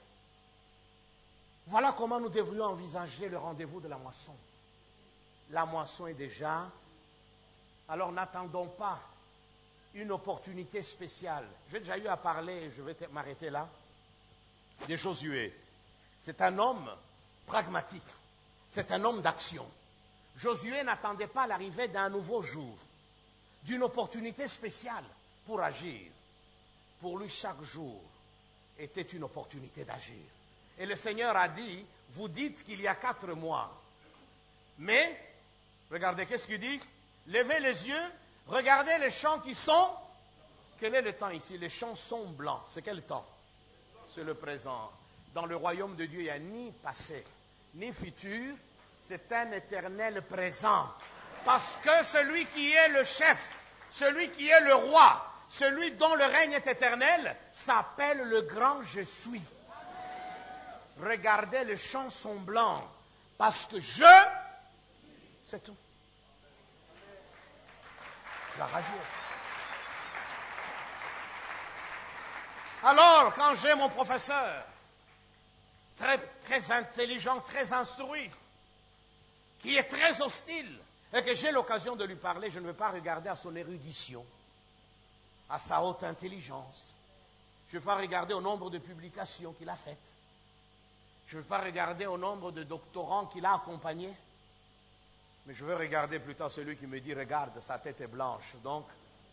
Voilà comment nous devrions envisager le rendez-vous de la moisson. La moisson est déjà, alors n'attendons pas une opportunité spéciale. J'ai déjà eu à parler, je vais m'arrêter là, de Josué. C'est un homme pragmatique, c'est un homme d'action. Josué n'attendait pas l'arrivée d'un nouveau jour, d'une opportunité spéciale pour agir. Pour lui, chaque jour était une opportunité d'agir. Et le Seigneur a dit, vous dites qu'il y a quatre mois. Mais, regardez, qu'est-ce qu'il dit? Levez les yeux, regardez les champs qui sont. Quel est le temps ici? Les champs sont blancs. C'est quel temps? C'est le présent. Dans le royaume de Dieu, il n'y a ni passé, ni futur. C'est un éternel présent. Parce que celui qui est le chef, celui qui est le roi, celui dont le règne est éternel, s'appelle le grand je suis. Regardez, les champs sont blancs, parce que je, c'est tout. Gloire à Dieu. Alors, quand j'ai mon professeur, très, très intelligent, très instruit, qui est très hostile, et que j'ai l'occasion de lui parler, je ne veux pas regarder à son érudition, à sa haute intelligence. Je ne veux pas regarder au nombre de publications qu'il a faites. Je ne veux pas regarder au nombre de doctorants qu'il a accompagnés. Mais je veux regarder plutôt celui qui me dit, regarde, sa tête est blanche. Donc,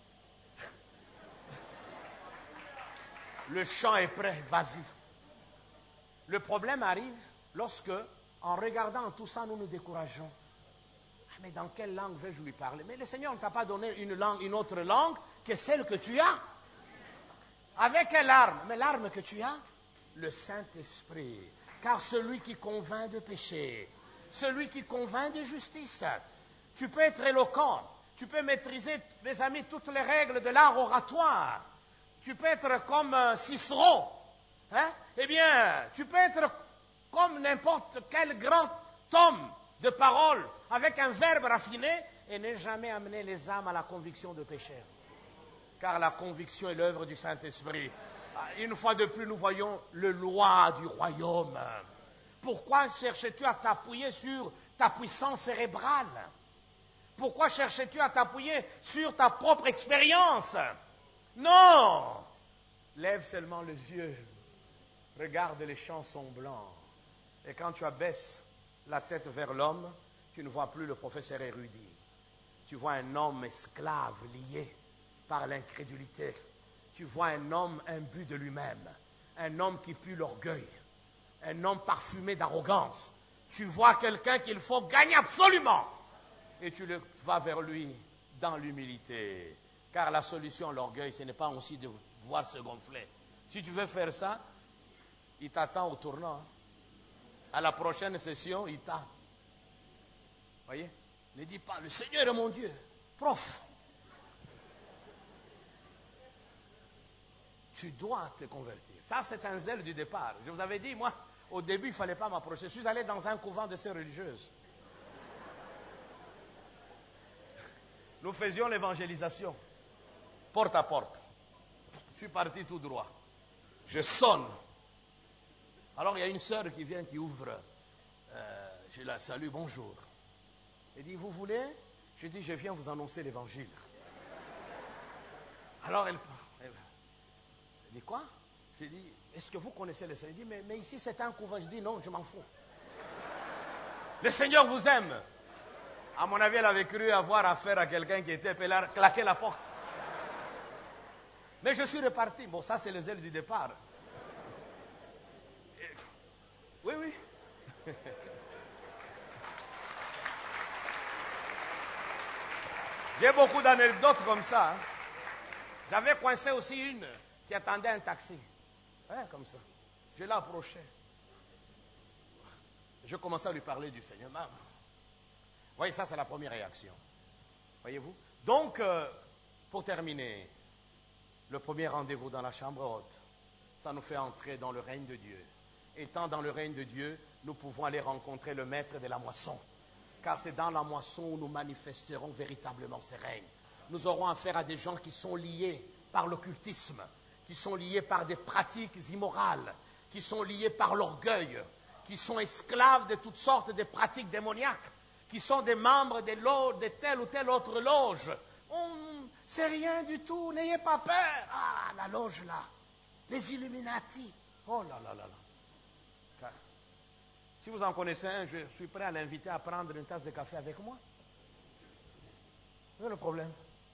le champ est prêt, vas-y. Le problème arrive lorsque, en regardant tout ça, nous nous décourageons. Ah, mais dans quelle langue vais-je lui parler? Mais le Seigneur ne t'a pas donné une langue, une autre langue que celle que tu as. Avec quelle arme? Mais l'arme que tu as, le Saint-Esprit. Car celui qui convainc de péché, celui qui convainc de justice, tu peux être éloquent, tu peux maîtriser, mes amis, toutes les règles de l'art oratoire. Tu peux être comme Cicéron, hein? Eh bien, tu peux être comme n'importe quel grand homme de parole, avec un verbe raffiné, et ne jamais amener les âmes à la conviction de péché. Car la conviction est l'œuvre du Saint-Esprit. Une fois de plus, nous voyons le loi du royaume. Pourquoi cherches-tu à t'appuyer sur ta puissance cérébrale? Pourquoi cherches-tu à t'appuyer sur ta propre expérience? Non! Lève seulement les yeux. Regarde, les champs sont blancs. Et quand tu abaisses la tête vers l'homme, tu ne vois plus le professeur érudit. Tu vois un homme esclave lié par l'incrédulité. Tu vois un homme imbu de lui-même. Un homme qui pue l'orgueil. Un homme parfumé d'arrogance. Tu vois quelqu'un qu'il faut gagner absolument. Et tu le vas vers lui dans l'humilité. Car la solution à l'orgueil, ce n'est pas aussi de voir se gonfler. Si tu veux faire ça, il t'attend au tournant. À la prochaine session, il t'a. Voyez? Ne dis pas, le Seigneur est mon Dieu. Prof. Tu dois te convertir. Ça, c'est un zèle du départ. Je vous avais dit, moi, au début, il ne fallait pas m'approcher. Je suis allé dans un couvent de sœurs religieuses. Nous faisions l'évangélisation, porte à porte. Je suis parti tout droit. Je sonne. Alors, il y a une sœur qui vient, qui ouvre. Euh, je la salue, bonjour. Elle dit, vous voulez? Je dis, je viens vous annoncer l'évangile. Alors, elle, elle, elle dit, quoi? Je dis, est-ce que vous connaissez le Seigneur? Elle dit, mais, mais ici, c'est un couvent. Je dis, non, je m'en fous. Le Seigneur vous aime. À mon avis, elle avait cru avoir affaire à quelqu'un qui était, elle a claqué la porte. Mais je suis reparti. Bon, ça, c'est le zèle du départ. Oui, oui. J'ai beaucoup d'anecdotes comme ça. Hein. J'avais coincé aussi une qui attendait un taxi. Hein, comme ça. Je l'ai approché. Je commençais à lui parler du Seigneur. Maman. Vous voyez, ça, c'est la première réaction. Voyez-vous? Donc, euh, pour terminer, le premier rendez-vous dans la chambre haute, ça nous fait entrer dans le règne de Dieu. Étant dans le règne de Dieu, nous pouvons aller rencontrer le maître de la moisson. Car c'est dans la moisson où nous manifesterons véritablement ces règnes. Nous aurons affaire à des gens qui sont liés par l'occultisme, qui sont liés par des pratiques immorales, qui sont liés par l'orgueil, qui sont esclaves de toutes sortes de pratiques démoniaques, qui sont des membres de, de telle ou telle autre loge. On, c'est rien du tout, n'ayez pas peur. Ah, la loge là, les Illuminati. Oh là là là là. Car, si vous en connaissez un, je suis prêt à l'inviter à prendre une tasse de café avec moi. Où est le problème?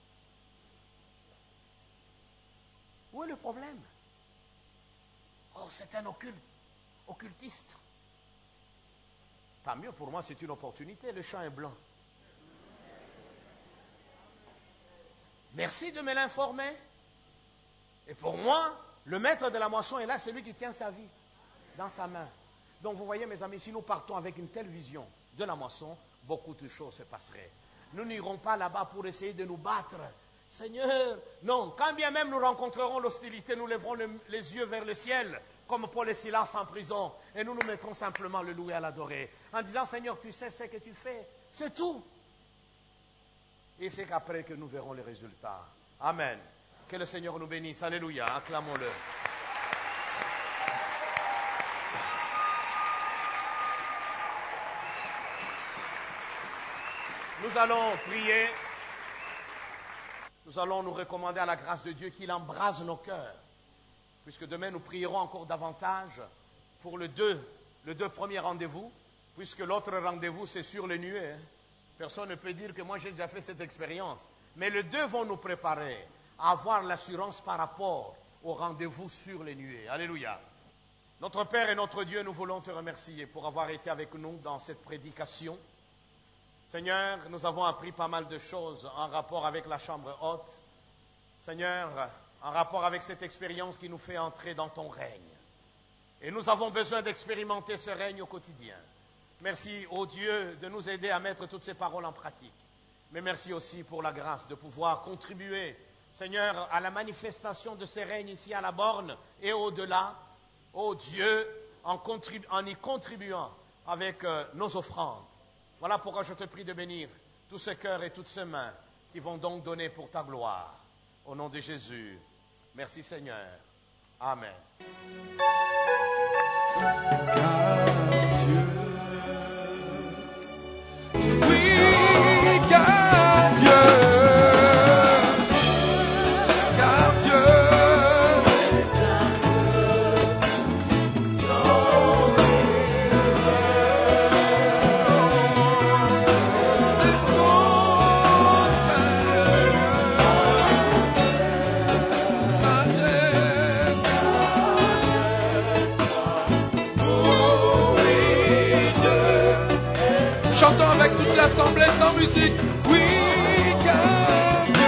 Où est le problème? Oh, c'est un occulte, occultiste. Tant mieux, pour moi, c'est une opportunité. Le champ est blanc. Merci de me l'informer. Et pour moi, le maître de la moisson est là, c'est lui qui tient sa vie dans sa main. Donc vous voyez, mes amis, si nous partons avec une telle vision de la moisson, beaucoup de choses se passeraient. Nous n'irons pas là-bas pour essayer de nous battre. Seigneur, non, quand bien même nous rencontrerons l'hostilité, nous lèverons le, les yeux vers le ciel, comme Paul et Silas en prison, et nous nous mettrons simplement à le louer, à l'adorer, en disant, Seigneur, tu sais ce que tu fais, c'est tout. Et c'est qu'après que nous verrons les résultats. Amen. Que le Seigneur nous bénisse. Alléluia. Acclamons-le. Nous allons prier. Nous allons nous recommander à la grâce de Dieu qu'il embrase nos cœurs. Puisque demain, nous prierons encore davantage pour le deux, le deux premier rendez-vous. Puisque l'autre rendez-vous, c'est sur les nuées. Hein. Personne ne peut dire que moi, j'ai déjà fait cette expérience. Mais les deux vont nous préparer à avoir l'assurance par rapport au rendez-vous sur les nuées. Alléluia. Notre Père et notre Dieu, nous voulons te remercier pour avoir été avec nous dans cette prédication. Seigneur, nous avons appris pas mal de choses en rapport avec la chambre haute. Seigneur, en rapport avec cette expérience qui nous fait entrer dans ton règne. Et nous avons besoin d'expérimenter ce règne au quotidien. Merci, ô Dieu, de nous aider à mettre toutes ces paroles en pratique. Mais merci aussi pour la grâce de pouvoir contribuer, Seigneur, à la manifestation de ces règnes ici à la borne et au-delà. Ô Dieu, en, contribu- en y contribuant avec euh, nos offrandes. Voilà pourquoi je te prie de bénir tous ces cœurs et toutes ces mains qui vont donc donner pour ta gloire. Au nom de Jésus. Merci Seigneur. Amen. Chantons avec toute l'assemblée sans musique. Oui, car Dieu.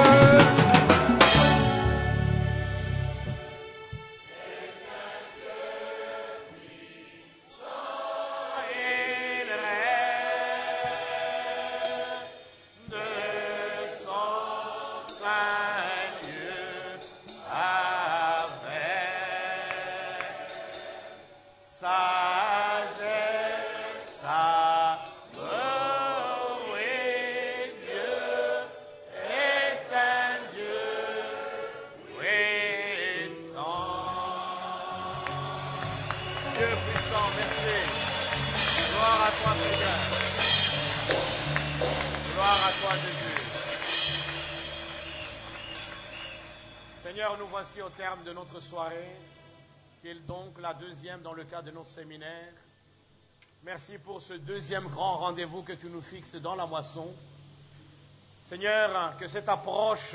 Seigneur, nous voici au terme de notre soirée, qui est donc la deuxième dans le cadre de notre séminaire. Merci pour ce deuxième grand rendez-vous que tu nous fixes dans la moisson. Seigneur, que cette approche,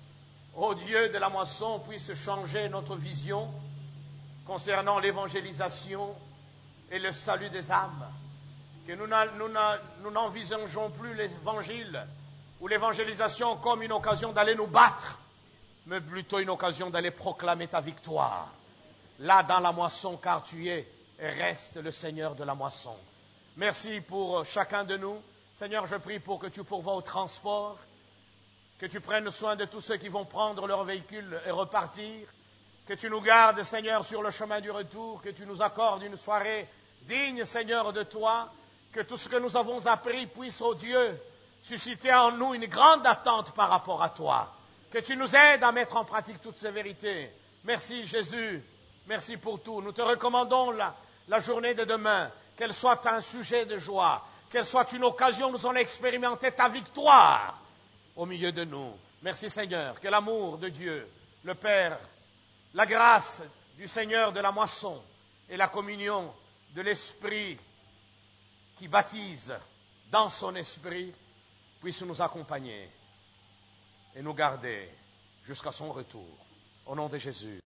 ô Dieu de la moisson, puisse changer notre vision concernant l'évangélisation et le salut des âmes. Que nous, n'a, nous, n'a, nous n'envisageons plus l'évangile ou l'évangélisation comme une occasion d'aller nous battre, mais plutôt une occasion d'aller proclamer ta victoire. Là dans la moisson, car tu es et reste le Seigneur de la moisson. Merci pour chacun de nous. Seigneur, je prie pour que tu pourvoies au transport, que tu prennes soin de tous ceux qui vont prendre leur véhicule et repartir, que tu nous gardes, Seigneur, sur le chemin du retour, que tu nous accordes une soirée digne, Seigneur, de toi, que tout ce que nous avons appris puisse, ô Dieu, susciter en nous une grande attente par rapport à toi. Que tu nous aides à mettre en pratique toutes ces vérités. Merci Jésus, merci pour tout. Nous te recommandons la, la journée de demain, qu'elle soit un sujet de joie, qu'elle soit une occasion où nous allons expérimenter ta victoire au milieu de nous. Merci Seigneur, que l'amour de Dieu, le Père, la grâce du Seigneur de la moisson et la communion de l'Esprit qui baptise dans son esprit puissent nous accompagner et nous garder jusqu'à son retour. Au nom de Jésus.